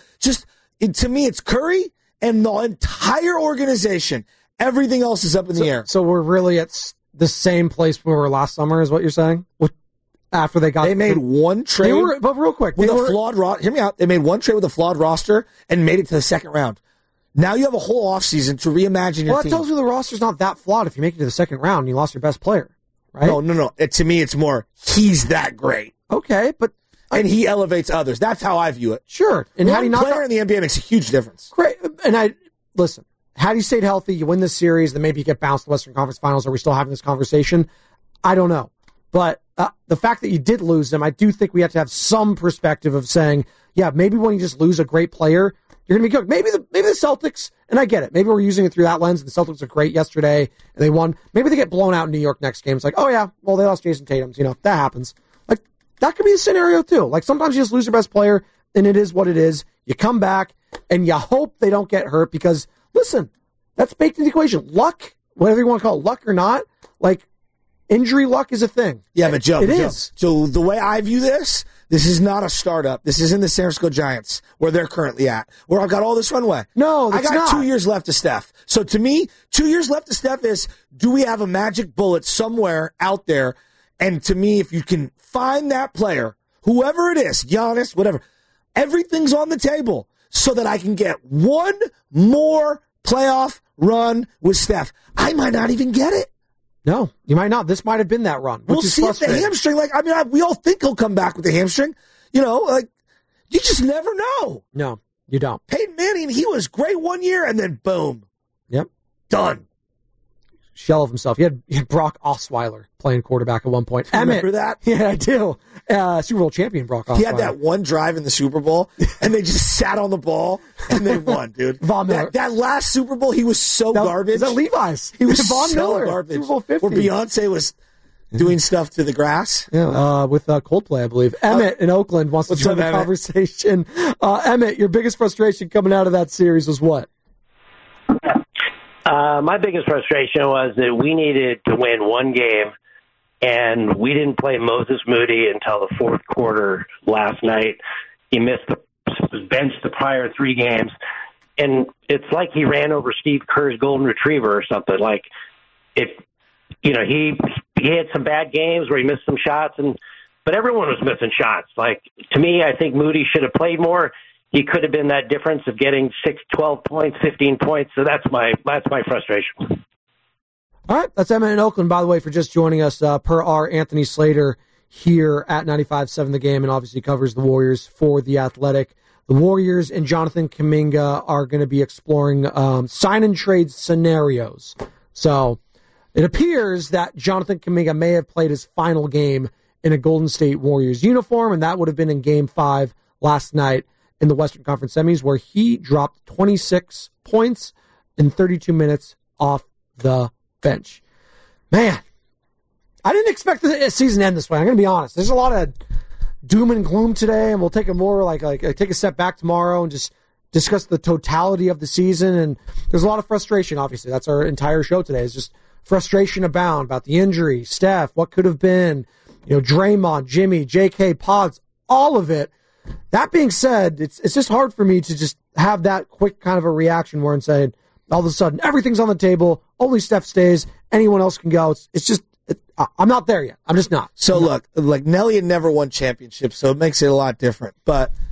To me, it's Curry and the entire organization. Everything else is up in the air.
So we're really at the same place we were last summer, is what you're saying? After they
made one trade,
but real quick,
with a flawed roster. Hear me out. They made one trade with a flawed roster and made it to the second round. Now you have a whole offseason to reimagine your team.
Well, that tells you the roster's not that flawed if you make it to the second round and you lost your best player, right?
No. To me, it's more he's that great.
Okay, but.
And he elevates others. That's how I view it.
Sure. And
one player in the NBA makes a huge difference.
Great. And listen, had he stayed healthy, you win this series, then maybe you get bounced to the Western Conference Finals. Are we still having this conversation? I don't know. But the fact that you did lose him, I do think we have to have some perspective of saying, yeah, maybe when you just lose a great player, you're going to be good. Maybe the Celtics, and I get it. Maybe we're using it through that lens. The Celtics are great yesterday, and they won. Maybe they get blown out in New York next game. It's like, oh, yeah, well, they lost Jason Tatum. That happens. That could be a scenario, too. Like, sometimes you just lose your best player, and it is what it is. You come back, and you hope they don't get hurt because, listen, that's baked into the equation. Luck, whatever you want to call it, luck or not, like, injury luck is a thing.
Yeah, but Joe,
it is.
So the way I view this is not a startup. This is in the San Francisco Giants, where they're currently at, where I've got all this runway.
No,
I got 2 years left to Steph. So to me, 2 years left to Steph is, do we have a magic bullet somewhere out there? And to me, if you can find that player, whoever it is, Giannis, whatever, everything's on the table so that I can get one more playoff run with Steph. I might not even get it.
No, you might not. This might have been that run.
We'll see if the hamstring, we all think he'll come back with the hamstring. You just never know.
No, you don't.
Peyton Manning, he was great 1 year, and then boom.
Yep.
Done.
Shell of himself. He had Brock Osweiler playing quarterback at one point.
Remember that?
Yeah, I do. Super Bowl champion Brock Osweiler.
He had that one drive in the Super Bowl, and they just sat on the ball, and they won, dude.
Von Miller.
That last Super Bowl, he was so garbage.
Was that Levi's?
He was
Von
so
Miller.
garbage.
Super Bowl 50.
Where Beyonce was doing stuff to the grass.
Yeah, with Coldplay, I believe. Emmett in Oakland wants to join the conversation. Emmett, your biggest frustration coming out of that series was what?
My biggest frustration was that we needed to win one game, and we didn't play Moses Moody until the fourth quarter last night. He missed was benched the prior 3 games, and it's like he ran over Steve Kerr's golden retriever or something. Like, he had some bad games where he missed some shots, but everyone was missing shots. Like, to me, I think Moody should have played more. He could have been that difference of getting 6, 12 points, 15 points. So that's my frustration.
All right. That's Emmett in Oakland, by the way, for just joining us per our Anthony Slater here at 95.7 The Game, and obviously covers the Warriors for The Athletic. The Warriors and Jonathan Kuminga are going to be exploring sign and trade scenarios. So it appears that Jonathan Kuminga may have played his final game in a Golden State Warriors uniform, and that would have been in Game 5 last night in the Western Conference Semis, where he dropped 26 points in 32 minutes off the bench. Man, I didn't expect the season to end this way. I'm going to be honest. There's a lot of doom and gloom today, and we'll take a more take a step back tomorrow and just discuss the totality of the season. And there's a lot of frustration, obviously. That's our entire show today, is just frustration abound about the injury, Steph, what could have been, Draymond, Jimmy, JK, Pods, all of it. That being said, it's just hard for me to just have that quick kind of a reaction where I'm saying, all of a sudden, everything's on the table, only Steph stays, anyone else can go. It's just, I'm not there yet. I'm just not.
So look, Nelly had never won championships, so it makes it a lot different. But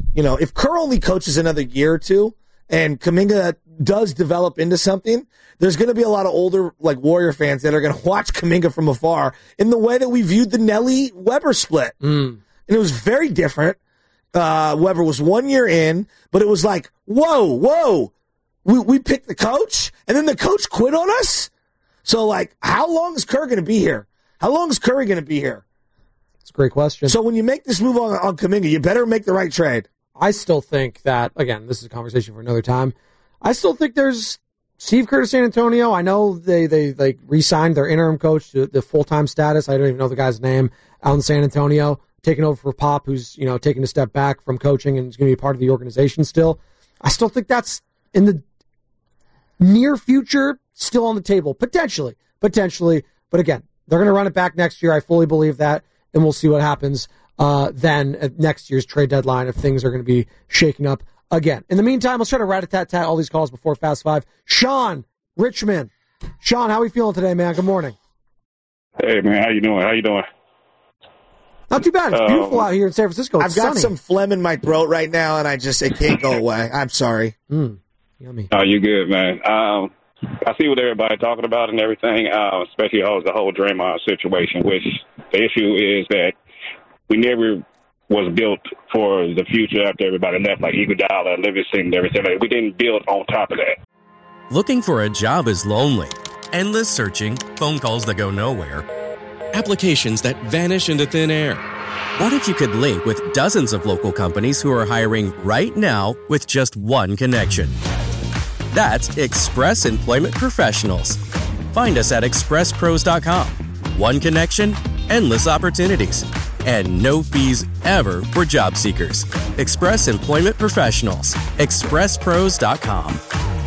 if Kerr only coaches another year or two and Kuminga does develop into something, there's going to be a lot of older Warrior fans that are going to watch Kuminga from afar in the way that we viewed the Nelly Weber split. And it was very different. Weber was 1 year in, but it was like, whoa, we picked the coach and then the coach quit on us. So how long is Kerr going to be here? How long is Curry going to be here?
It's a great question.
So when you make this move on Kuminga, you better make the right trade.
I still think that, again, this is a conversation for another time. I still think there's Steve Kerr to San Antonio. I know they re-signed their interim coach to the full-time status. I don't even know the guy's name out in San Antonio, taking over for Pop, who's, taking a step back from coaching and is going to be part of the organization still. I still think that's in the near future still on the table. Potentially. But again, they're going to run it back next year. I fully believe that, and we'll see what happens then at next year's trade deadline if things are going to be shaking up again. In the meantime, let's try to rat-a-tat-tat all these calls before Fast Five. Sean, Richmond. Sean, how are we feeling today, man? Good morning.
Hey, man. How you doing?
Not too bad. It's beautiful out here in San Francisco. It's
I've got
sunny.
some phlegm in my throat right now, and it can't go away. I'm sorry.
Yummy.
Oh, you good, man. I see what everybody's talking about and everything, especially the whole Draymond situation, which the issue is that we never was built for the future after everybody left, like Iguodala, Livingston, and everything. We didn't build on top of that.
Looking for a job is lonely. Endless searching, phone calls that go nowhere, applications that vanish into thin air. What if you could link with dozens of local companies who are hiring right now with just one connection? That's Express Employment Professionals. Find us at expresspros.com. One connection, endless opportunities, and no fees ever for job seekers. Express Employment Professionals. expresspros.com.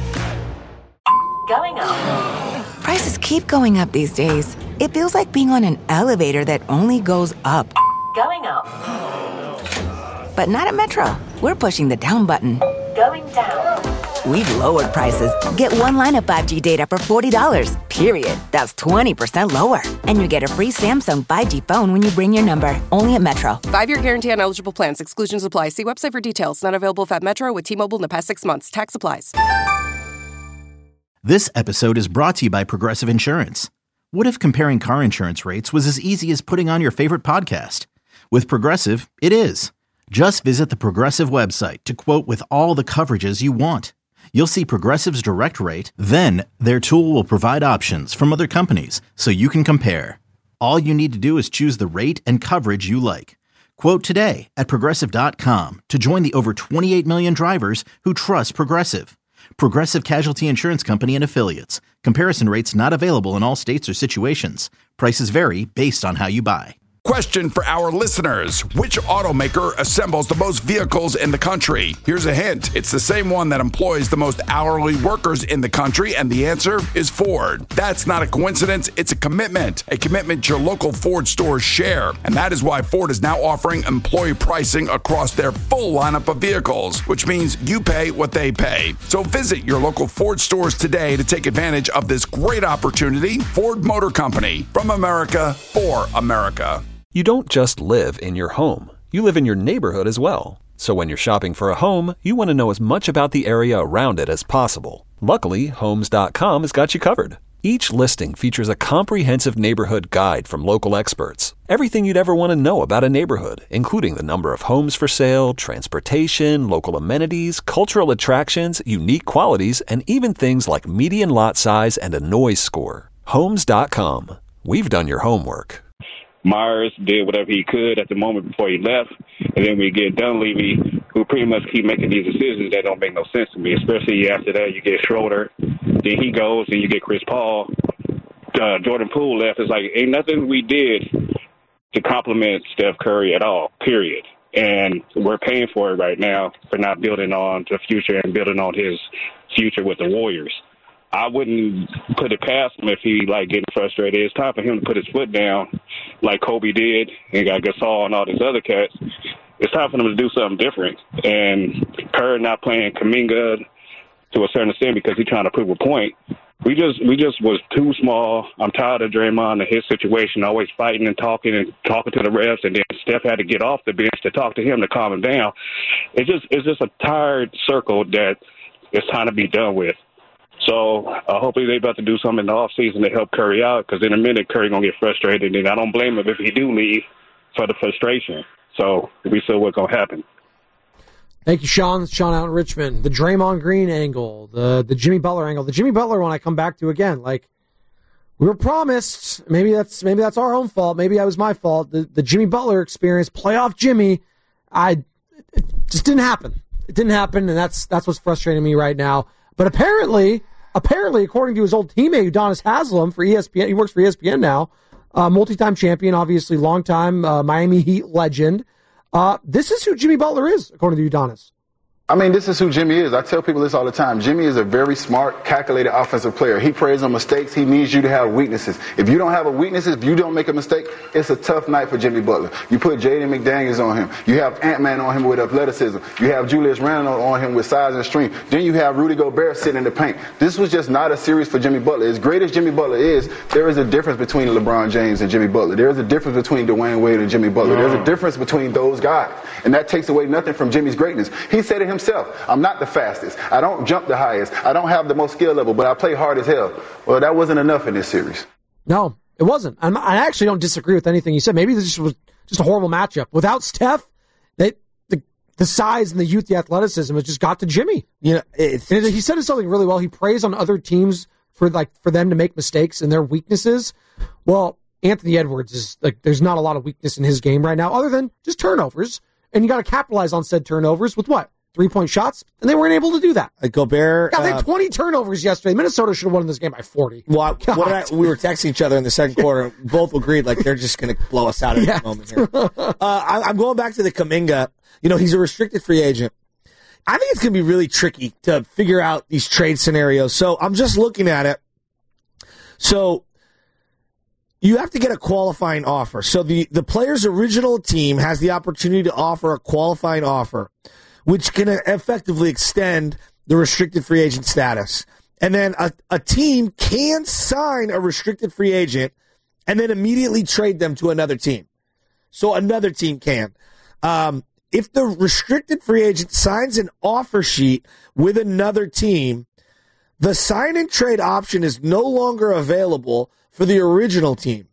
Going up.
Prices keep going up these days. It feels like being on an elevator that only goes up.
Going up.
But not at Metro. We're pushing the down button.
Going down.
We've lowered prices. Get one line of 5G data for $40, period. That's 20% lower. And you get a free Samsung 5G phone when you bring your number. Only at Metro.
5-year guarantee on eligible plans. Exclusions apply. See website for details. Not available at Metro with T-Mobile in the past 6 months. Tax applies.
This episode is brought to you by Progressive Insurance. What if comparing car insurance rates was as easy as putting on your favorite podcast? With Progressive, it is. Just visit the Progressive website to quote with all the coverages you want. You'll see Progressive's direct rate, then their tool will provide options from other companies so you can compare. All you need to do is choose the rate and coverage you like. Quote today at Progressive.com to join the over 28 million drivers who trust Progressive. Progressive Casualty Insurance Company and Affiliates. Comparison rates not available in all states or situations. Prices vary based on how you buy.
Question for our listeners. Which automaker assembles the most vehicles in the country? Here's a hint. It's the same one that employs the most hourly workers in the country, and the answer is Ford. That's not a coincidence. It's a commitment your local Ford stores share. And that is why Ford is now offering employee pricing across their full lineup of vehicles, which means you pay what they pay. So visit your local Ford stores today to take advantage of this great opportunity. Ford Motor Company, from America for America.
You don't just live in your home. You live in your neighborhood as well. So when you're shopping for a home, you want to know as much about the area around it as possible. Luckily, Homes.com has got you covered. Each listing features a comprehensive neighborhood guide from local experts. Everything you'd ever want to know about a neighborhood, including the number of homes for sale, transportation, local amenities, cultural attractions, unique qualities, and even things like median lot size and a noise score. Homes.com. We've done your homework.
Myers did whatever he could at the moment before he left, and then we get Dunleavy, who pretty much keep making these decisions that don't make no sense to me, especially after that you get Schroeder, then he goes, and you get Chris Paul. Jordan Poole left. It's like, ain't nothing we did to compliment Steph Curry at all, period. And we're paying for it right now for not building on the future and building on his future with the Warriors. I wouldn't put it past him if he getting frustrated. It's time for him to put his foot down like Kobe did and got Gasol and all these other cats. It's time for them to do something different. And Kerr not playing Kuminga to a certain extent because he's trying to prove a point. we just was too small. I'm tired of Draymond and his situation, always fighting and talking to the refs, and then Steph had to get off the bench to talk to him to calm him down. It's just a tired circle that it's time to be done with. So hopefully they're about to do something in the offseason to help Curry out, because in a minute Curry going to get frustrated, and I don't blame him if he do leave for the frustration. So we see what's going to happen.
Thank you, Sean. Sean out in Richmond. The Draymond Green angle, the Jimmy Butler angle. The Jimmy Butler one I come back to again. Like, we were promised, maybe that's our own fault. Maybe that was my fault. The Jimmy Butler experience, playoff Jimmy, it just didn't happen. It didn't happen, and that's what's frustrating me right now. But apparently, according to his old teammate, Udonis Haslem for ESPN, he works for ESPN now, multi-time champion, obviously long-time Miami Heat legend. This is who Jimmy Butler is, according to Udonis.
I mean, this is who Jimmy is. I tell people this all the time. Jimmy is a very smart, calculated offensive player. He preys on mistakes. He needs you to have weaknesses. If you don't have a weakness, if you don't make a mistake, it's a tough night for Jimmy Butler. You put Jaden McDaniels on him. You have Ant-Man on him with athleticism. You have Julius Randle on him with size and strength. Then you have Rudy Gobert sitting in the paint. This was just not a series for Jimmy Butler. As great as Jimmy Butler is, there is a difference between LeBron James and Jimmy Butler. There is a difference between Dwayne Wade and Jimmy Butler. There's a difference between those guys. And that takes away nothing from Jimmy's greatness. He said it himself. I'm not the fastest. I don't jump the highest. I don't have the most skill level, but I play hard as hell. Well, that wasn't enough in this series.
No, it wasn't. I actually don't disagree with anything you said. Maybe this was just a horrible matchup. Without Steph, the size and the youth, the athleticism, it just got to Jimmy. You know, he said something really well. He prays on other teams for them to make mistakes and their weaknesses. Well, Anthony Edwards is there's not a lot of weakness in his game right now, other than just turnovers, and you got to capitalize on said turnovers with what? 3-point shots, and they weren't able to do that.
Gobert.
They had 20 turnovers yesterday. Minnesota should have won this game by 40.
Well, we were texting each other in the second quarter. Both agreed they're just going to blow us out at the moment here. I'm going back to the Kuminga. You know, he's a restricted free agent. I think it's going to be really tricky to figure out these trade scenarios. So I'm just looking at it. So you have to get a qualifying offer. So the player's original team has the opportunity to offer a qualifying offer, which can effectively extend the restricted free agent status. And then a team can sign a restricted free agent and then immediately trade them to another team. So another team can. If the restricted free agent signs an offer sheet with another team, the sign and trade option is no longer available for the original team.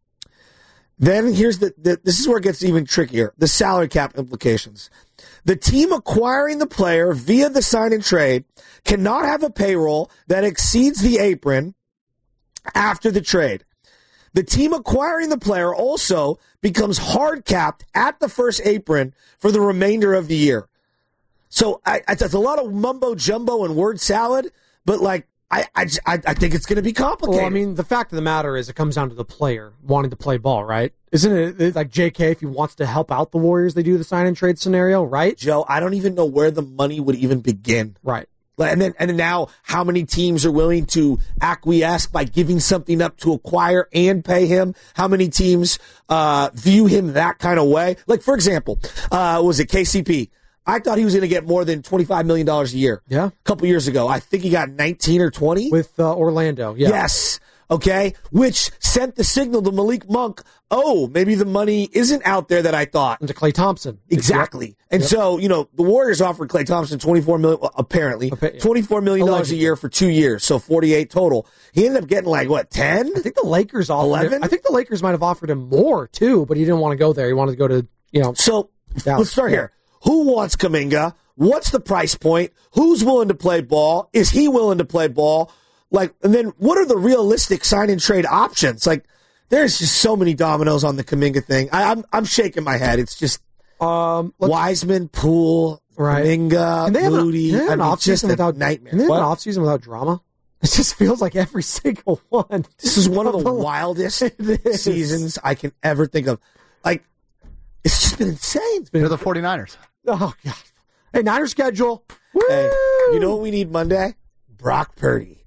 Then here's this is where it gets even trickier, the salary cap implications. The team acquiring the player via the sign and trade cannot have a payroll that exceeds the apron after the trade. The team acquiring the player also becomes hard capped at the first apron for the remainder of the year. So it's a lot of mumbo jumbo and word salad, but I think it's going to be complicated.
Well, I mean, the fact of the matter is it comes down to the player wanting to play ball, right? Isn't it like JK, if he wants to help out the Warriors, they do the sign and trade scenario, right?
Joe, I don't even know where the money would even begin.
Right.
And then now how many teams are willing to acquiesce by giving something up to acquire and pay him? How many teams view him that kind of way? Like, for example, was it KCP? I thought he was going to get more than $25 million a year.
Yeah.
A couple years ago. I think he got 19 or 20.
With Orlando, yeah.
Yes. Okay. Which sent the signal to Malik Monk, maybe the money isn't out there that I thought.
And to Klay Thompson.
Exactly. Yep. And so, the Warriors offered Klay Thompson $24 million, apparently. $24 million a year for 2 years. So 48 total. He ended up getting 10?
I think the Lakers offered
11?
him. I think the Lakers might have offered him more too, but he didn't want to go there. He wanted to go to,
So
Dallas.
Let's start here. Who wants Kuminga? What's the price point? Who's willing to play ball? Is he willing to play ball? And then what are the realistic sign and trade options? There's just so many dominoes on the Kuminga thing. I'm shaking my head. It's just Wiseman, Poole,
right.
Kuminga, Moody.
Just
a nightmare.
And they have an offseason without drama. It just feels like every single one.
This is one of the wildest seasons I can ever think of. It's just been insane.
They're the 49ers.
Oh, God. Hey, Niners schedule. Woo!
Hey, you know what we need Monday? Brock Purdy.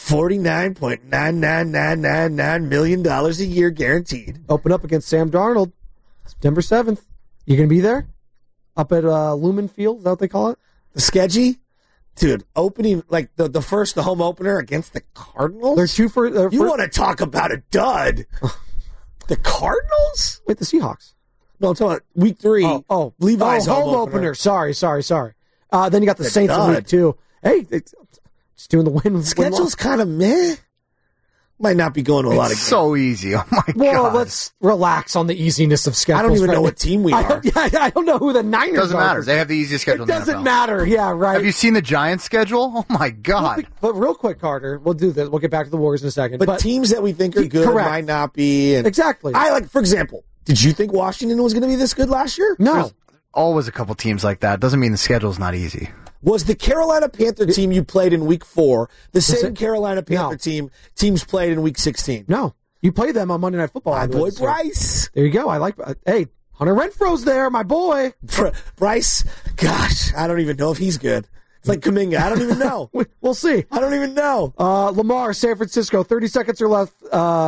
$49.99999 million a year guaranteed.
Open up against Sam Darnold, September 7th. You going to be there? Up at Lumen Field? Is that what they call it?
The Skeggy? Dude, opening, like the home opener against the Cardinals?
They're two for.
You want to talk about a dud? The Cardinals?
Wait, the Seahawks.
No, I'm talking about week 3. Levi's
home opener. Sorry. Then you got the Saints in week 2. Hey, just doing the win.
Schedule's kind of meh. Might not be going to a lot of games.
So easy. Oh, my God.
Well, let's relax on the easiness of schedules.
I don't even know what team we are.
I don't know who the Niners are.
Doesn't matter. They have the easiest schedule in the NFL.
It doesn't matter. Yeah, right.
Have you seen the Giants' schedule? Oh, my God.
But real quick, Carter, we'll do this. We'll get back to the Warriors in a second.
But teams that we think are good might not be. And
exactly.
For example, did you think Washington was going to be this good last year?
No.
There's always a couple teams like that. Doesn't mean the schedule's not easy.
Was the Carolina Panther team you played in week 4 the same Carolina Panther teams played in week 16?
No. You played them on Monday Night Football.
My boy Bryce.
There you go. Hey, Hunter Renfro's there, my boy.
Bryce, gosh, I don't even know if he's good. It's like Kuminga. I don't even know.
We'll see.
I don't even know.
Lamar, San Francisco, 30 seconds or less,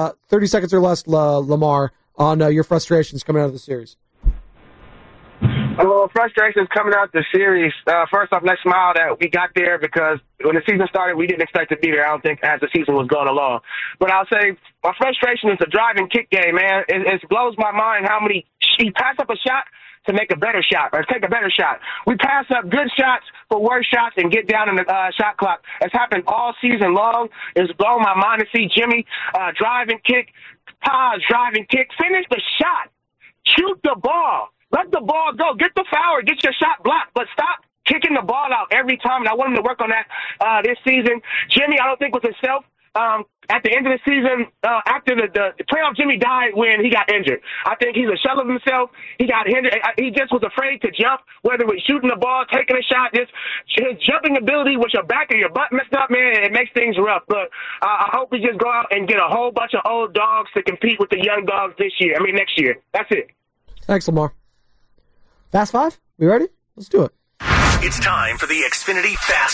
Lamar, on your frustrations coming out of the series.
Well, frustrations coming out the series. First off, let's smile that we got there because when the season started, we didn't expect to be there, I don't think, as the season was going along. But I'll say my frustration is the drive and kick game, man. It blows my mind how many you pass up a shot to make a better shot or take a better shot. We pass up good shots for worse shots and get down in the shot clock. It's happened all season long. It's blown my mind to see Jimmy drive and kick, pause, drive and kick, finish the shot, shoot the ball. Let the ball go. Get the foul. Get your shot blocked. But stop kicking the ball out every time. And I want him to work on that this season. Jimmy, I don't think was himself. At the end of the season, after the playoff, Jimmy died when he got injured. I think he's a shell of himself. He got hindered. He just was afraid to jump, whether it was shooting the ball, taking a shot. His jumping ability with your back or your butt messed up, man, it makes things rough. But I hope we just go out and get a whole bunch of old dogs to compete with the young dogs next year. That's it.
Thanks, Lamar. Fast 5? We ready? Let's do it.
It's time for the Xfinity Fast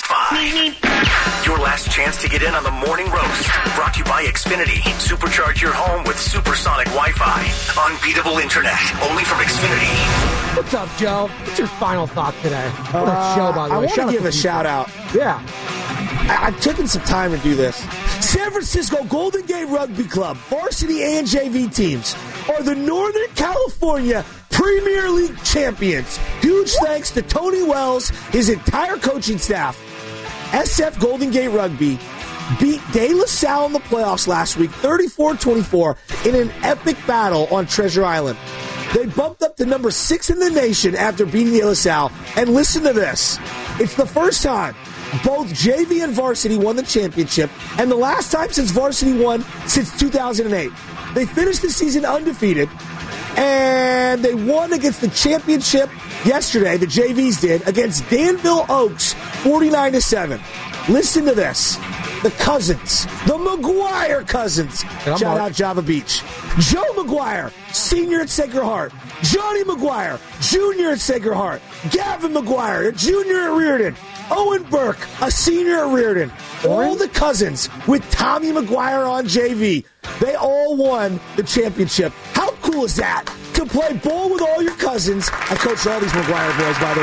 5. Your last chance to get in on the morning roast. Brought to you by Xfinity. Supercharge your home with supersonic Wi-Fi. Unbeatable internet. Only from Xfinity.
What's up, Joe? What's your final thought today? What a show, by the way.
I want to give a shout out.
Yeah.
I've taken some time to do this. San Francisco Golden Gate Rugby Club, varsity and JV teams, are the Northern California Premier League champions. Huge thanks to Tony Wells, his entire coaching staff. SF Golden Gate Rugby beat De La Salle in the playoffs last week, 34-24, in an epic battle on Treasure Island. They bumped up to number 6 in the nation after beating De La Salle. And listen to this. It's the first time both JV and varsity won the championship, and the last time since varsity won since 2008. They finished the season undefeated, and they won against the championship yesterday, the JVs did, against Danville Oaks, 49-7. Listen to this. The cousins, the McGuire cousins. Shout out Java Beach. Joe McGuire, senior at Sacred Heart. Johnny McGuire, junior at Sacred Heart. Gavin McGuire, a junior at Reardon. Owen Burke, a senior at Reardon. All the cousins with Tommy McGuire on JV. They all won the championship. How cool is that? To play ball with all your cousins. I coached all these McGuire boys, by the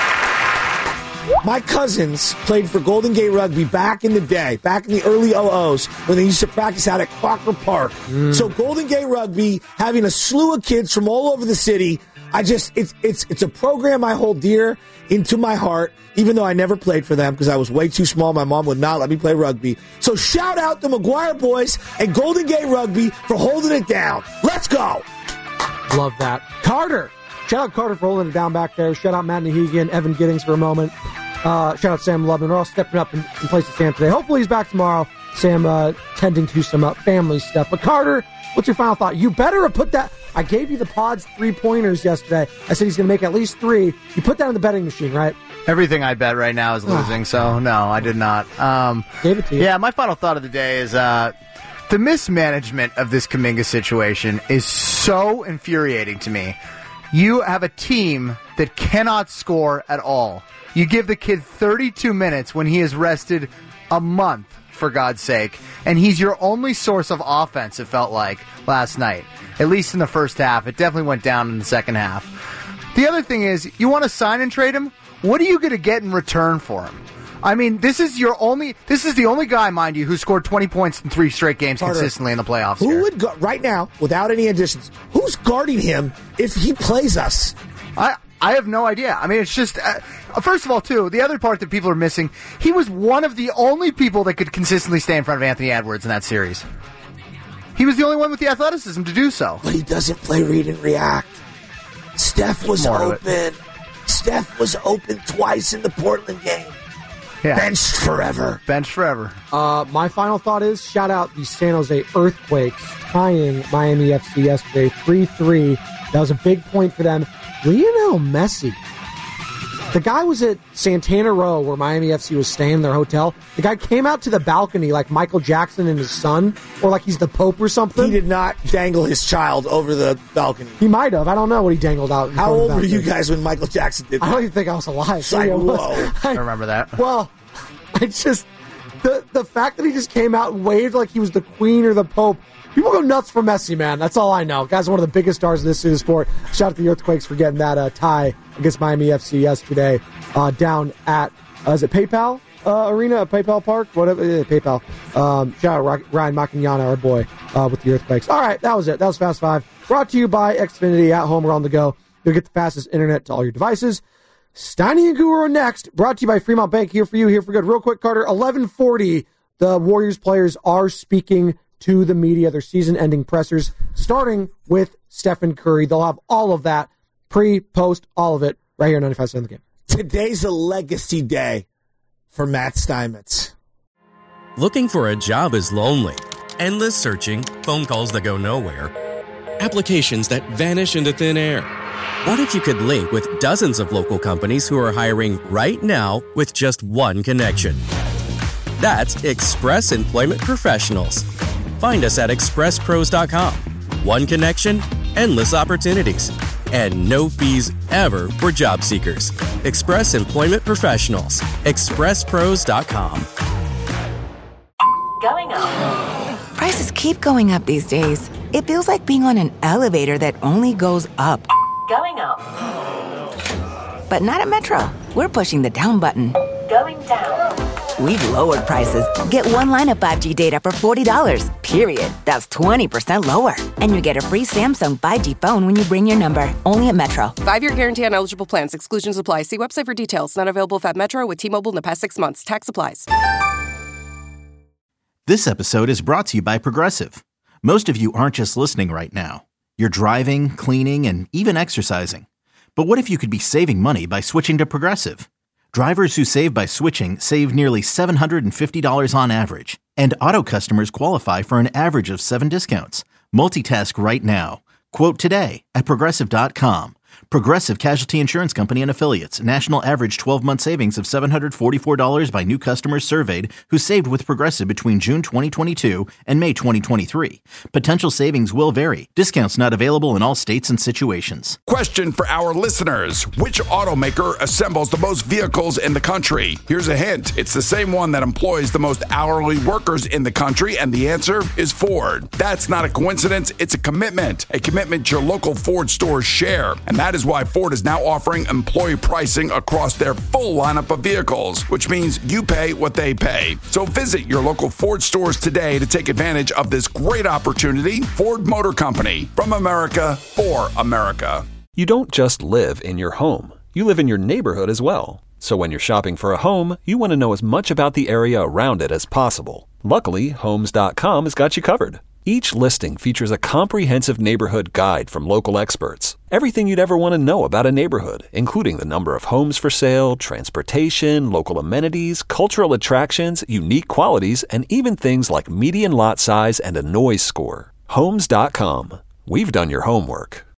way. My cousins played for Golden Gate Rugby back in the day, back in the early 00s, when they used to practice out at Crocker Park. So Golden Gate Rugby, having a slew of kids from all over the city, it's a program I hold dear into my heart, even though I never played for them because I was way too small. My mom would not let me play rugby. So shout out to McGuire boys and Golden Gate Rugby for holding it down. Let's go.
Love that. Carter. Shout out Carter for holding it down back there. Shout out Matt Nahigian, Evan Giddings for a moment. Shout out Sam Lubman. We're all stepping up in place of Sam today. Hopefully he's back tomorrow. Sam tending to some family stuff. But Carter, what's your final thought? You better have put that. I gave you the Pods 3-pointers yesterday. I said he's going to make at least 3. You put that in the betting machine, right?
Everything I bet right now is losing, so no, I did not.
Gave it to you.
Yeah, my final thought of the day is the mismanagement of this Kuminga situation is so infuriating to me. You have a team that cannot score at all. You give the kid 32 minutes when he has rested a month, for God's sake, and he's your only source of offense, it felt like, last night. At least in the first half. It definitely went down in the second half. The other thing is, you want to sign and trade him? What are you going to get in return for him? I mean, this is the only guy, mind you, who scored 20 points in 3 straight games consistently in the playoffs.
Who would go right now, without any additions? Who's guarding him if he plays us?
I have no idea. I mean, it's just first of all, too, the other part that people are missing. He was one of the only people that could consistently stay in front of Anthony Edwards in that series. He was the only one with the athleticism to do so.
But he doesn't play read and react. Steph was open. Steph was open twice in the Portland game.
Yeah.
Benched forever.
My final thought is, shout out the San Jose Earthquakes tying Miami FC yesterday 3-3. That was a big point for them. Lionel Messi. The guy was at Santana Row where Miami FC was staying in their hotel. The guy came out to the balcony like Michael Jackson and his son, or like he's the Pope or something.
He did not dangle his child over the balcony.
He might have. I don't know what he dangled out.
How old were you guys when Michael Jackson did that?
I don't even think I was alive.
Whoa.
I remember that.
Well, I just... The fact that he just came out and waved like he was the Queen or the Pope. People go nuts for Messi, man. That's all I know. Guy's one of the biggest stars of this season sport. Shout out to the Earthquakes for getting that tie against Miami FC yesterday down at, is it PayPal Arena, PayPal Park? Whatever, PayPal. Shout out Ryan Macchignana, our boy, with the Earthquakes. All right, that was it. That was Fast Five. Brought to you by Xfinity, at home or on the go. You'll get the fastest internet to all your devices. Steiny and Guru next. Brought to you by Fremont Bank. Here for you, here for good. Real quick, Carter, 11:40. The Warriors players are speaking to the media, their season-ending pressers, starting with Stephen Curry. They'll have all of that, pre, post, all of it, right here on 95.7 The Game.
Today's a legacy day for Matt Steinmetz.
Looking for a job is lonely. Endless searching, phone calls that go nowhere, applications that vanish into thin air. What if you could link with dozens of local companies who are hiring right now with just one connection? That's Express Employment Professionals. Find us at expresspros.com. One connection, endless opportunities, and no fees ever for job seekers. Express Employment Professionals. expresspros.com.
Going up.
Prices keep going up these days. It feels like being on an elevator that only goes up.
Going up.
But not at Metro. We're pushing the down button.
Going down.
We've lowered prices. Get one line of 5G data for $40, period. That's 20% lower. And you get a free Samsung 5G phone when you bring your number. Only at Metro.
5-year guarantee on eligible plans. Exclusions apply. See website for details. Not available if at Metro with T-Mobile in the past 6 months. Tax applies.
This episode is brought to you by Progressive. Most of you aren't just listening right now. You're driving, cleaning, and even exercising. But what if you could be saving money by switching to Progressive? Drivers who save by switching save nearly $750 on average. And auto customers qualify for an average of 7 discounts. Multitask right now. Quote today at Progressive.com. Progressive Casualty Insurance Company and Affiliates. National average 12-month savings of $744 by new customers surveyed who saved with Progressive between June 2022 and May 2023. Potential savings will vary. Discounts not available in all states and situations.
Question for our listeners. Which automaker assembles the most vehicles in the country? Here's a hint. It's the same one that employs the most hourly workers in the country, and the answer is Ford. That's not a coincidence. It's a commitment your local Ford stores share. And that is why Ford is now offering employee pricing across their full lineup of vehicles, which means you pay what they pay. So visit your local Ford stores today to take advantage of this great opportunity. Ford Motor Company, from America for America.
You don't just live in your home. You live in your neighborhood as well. So when you're shopping for a home, you want to know as much about the area around it as possible. Luckily, Homes.com has got you covered. Each listing features a comprehensive neighborhood guide from local experts. Everything you'd ever want to know about a neighborhood, including the number of homes for sale, transportation, local amenities, cultural attractions, unique qualities, and even things like median lot size and a noise score. Homes.com. We've done your homework.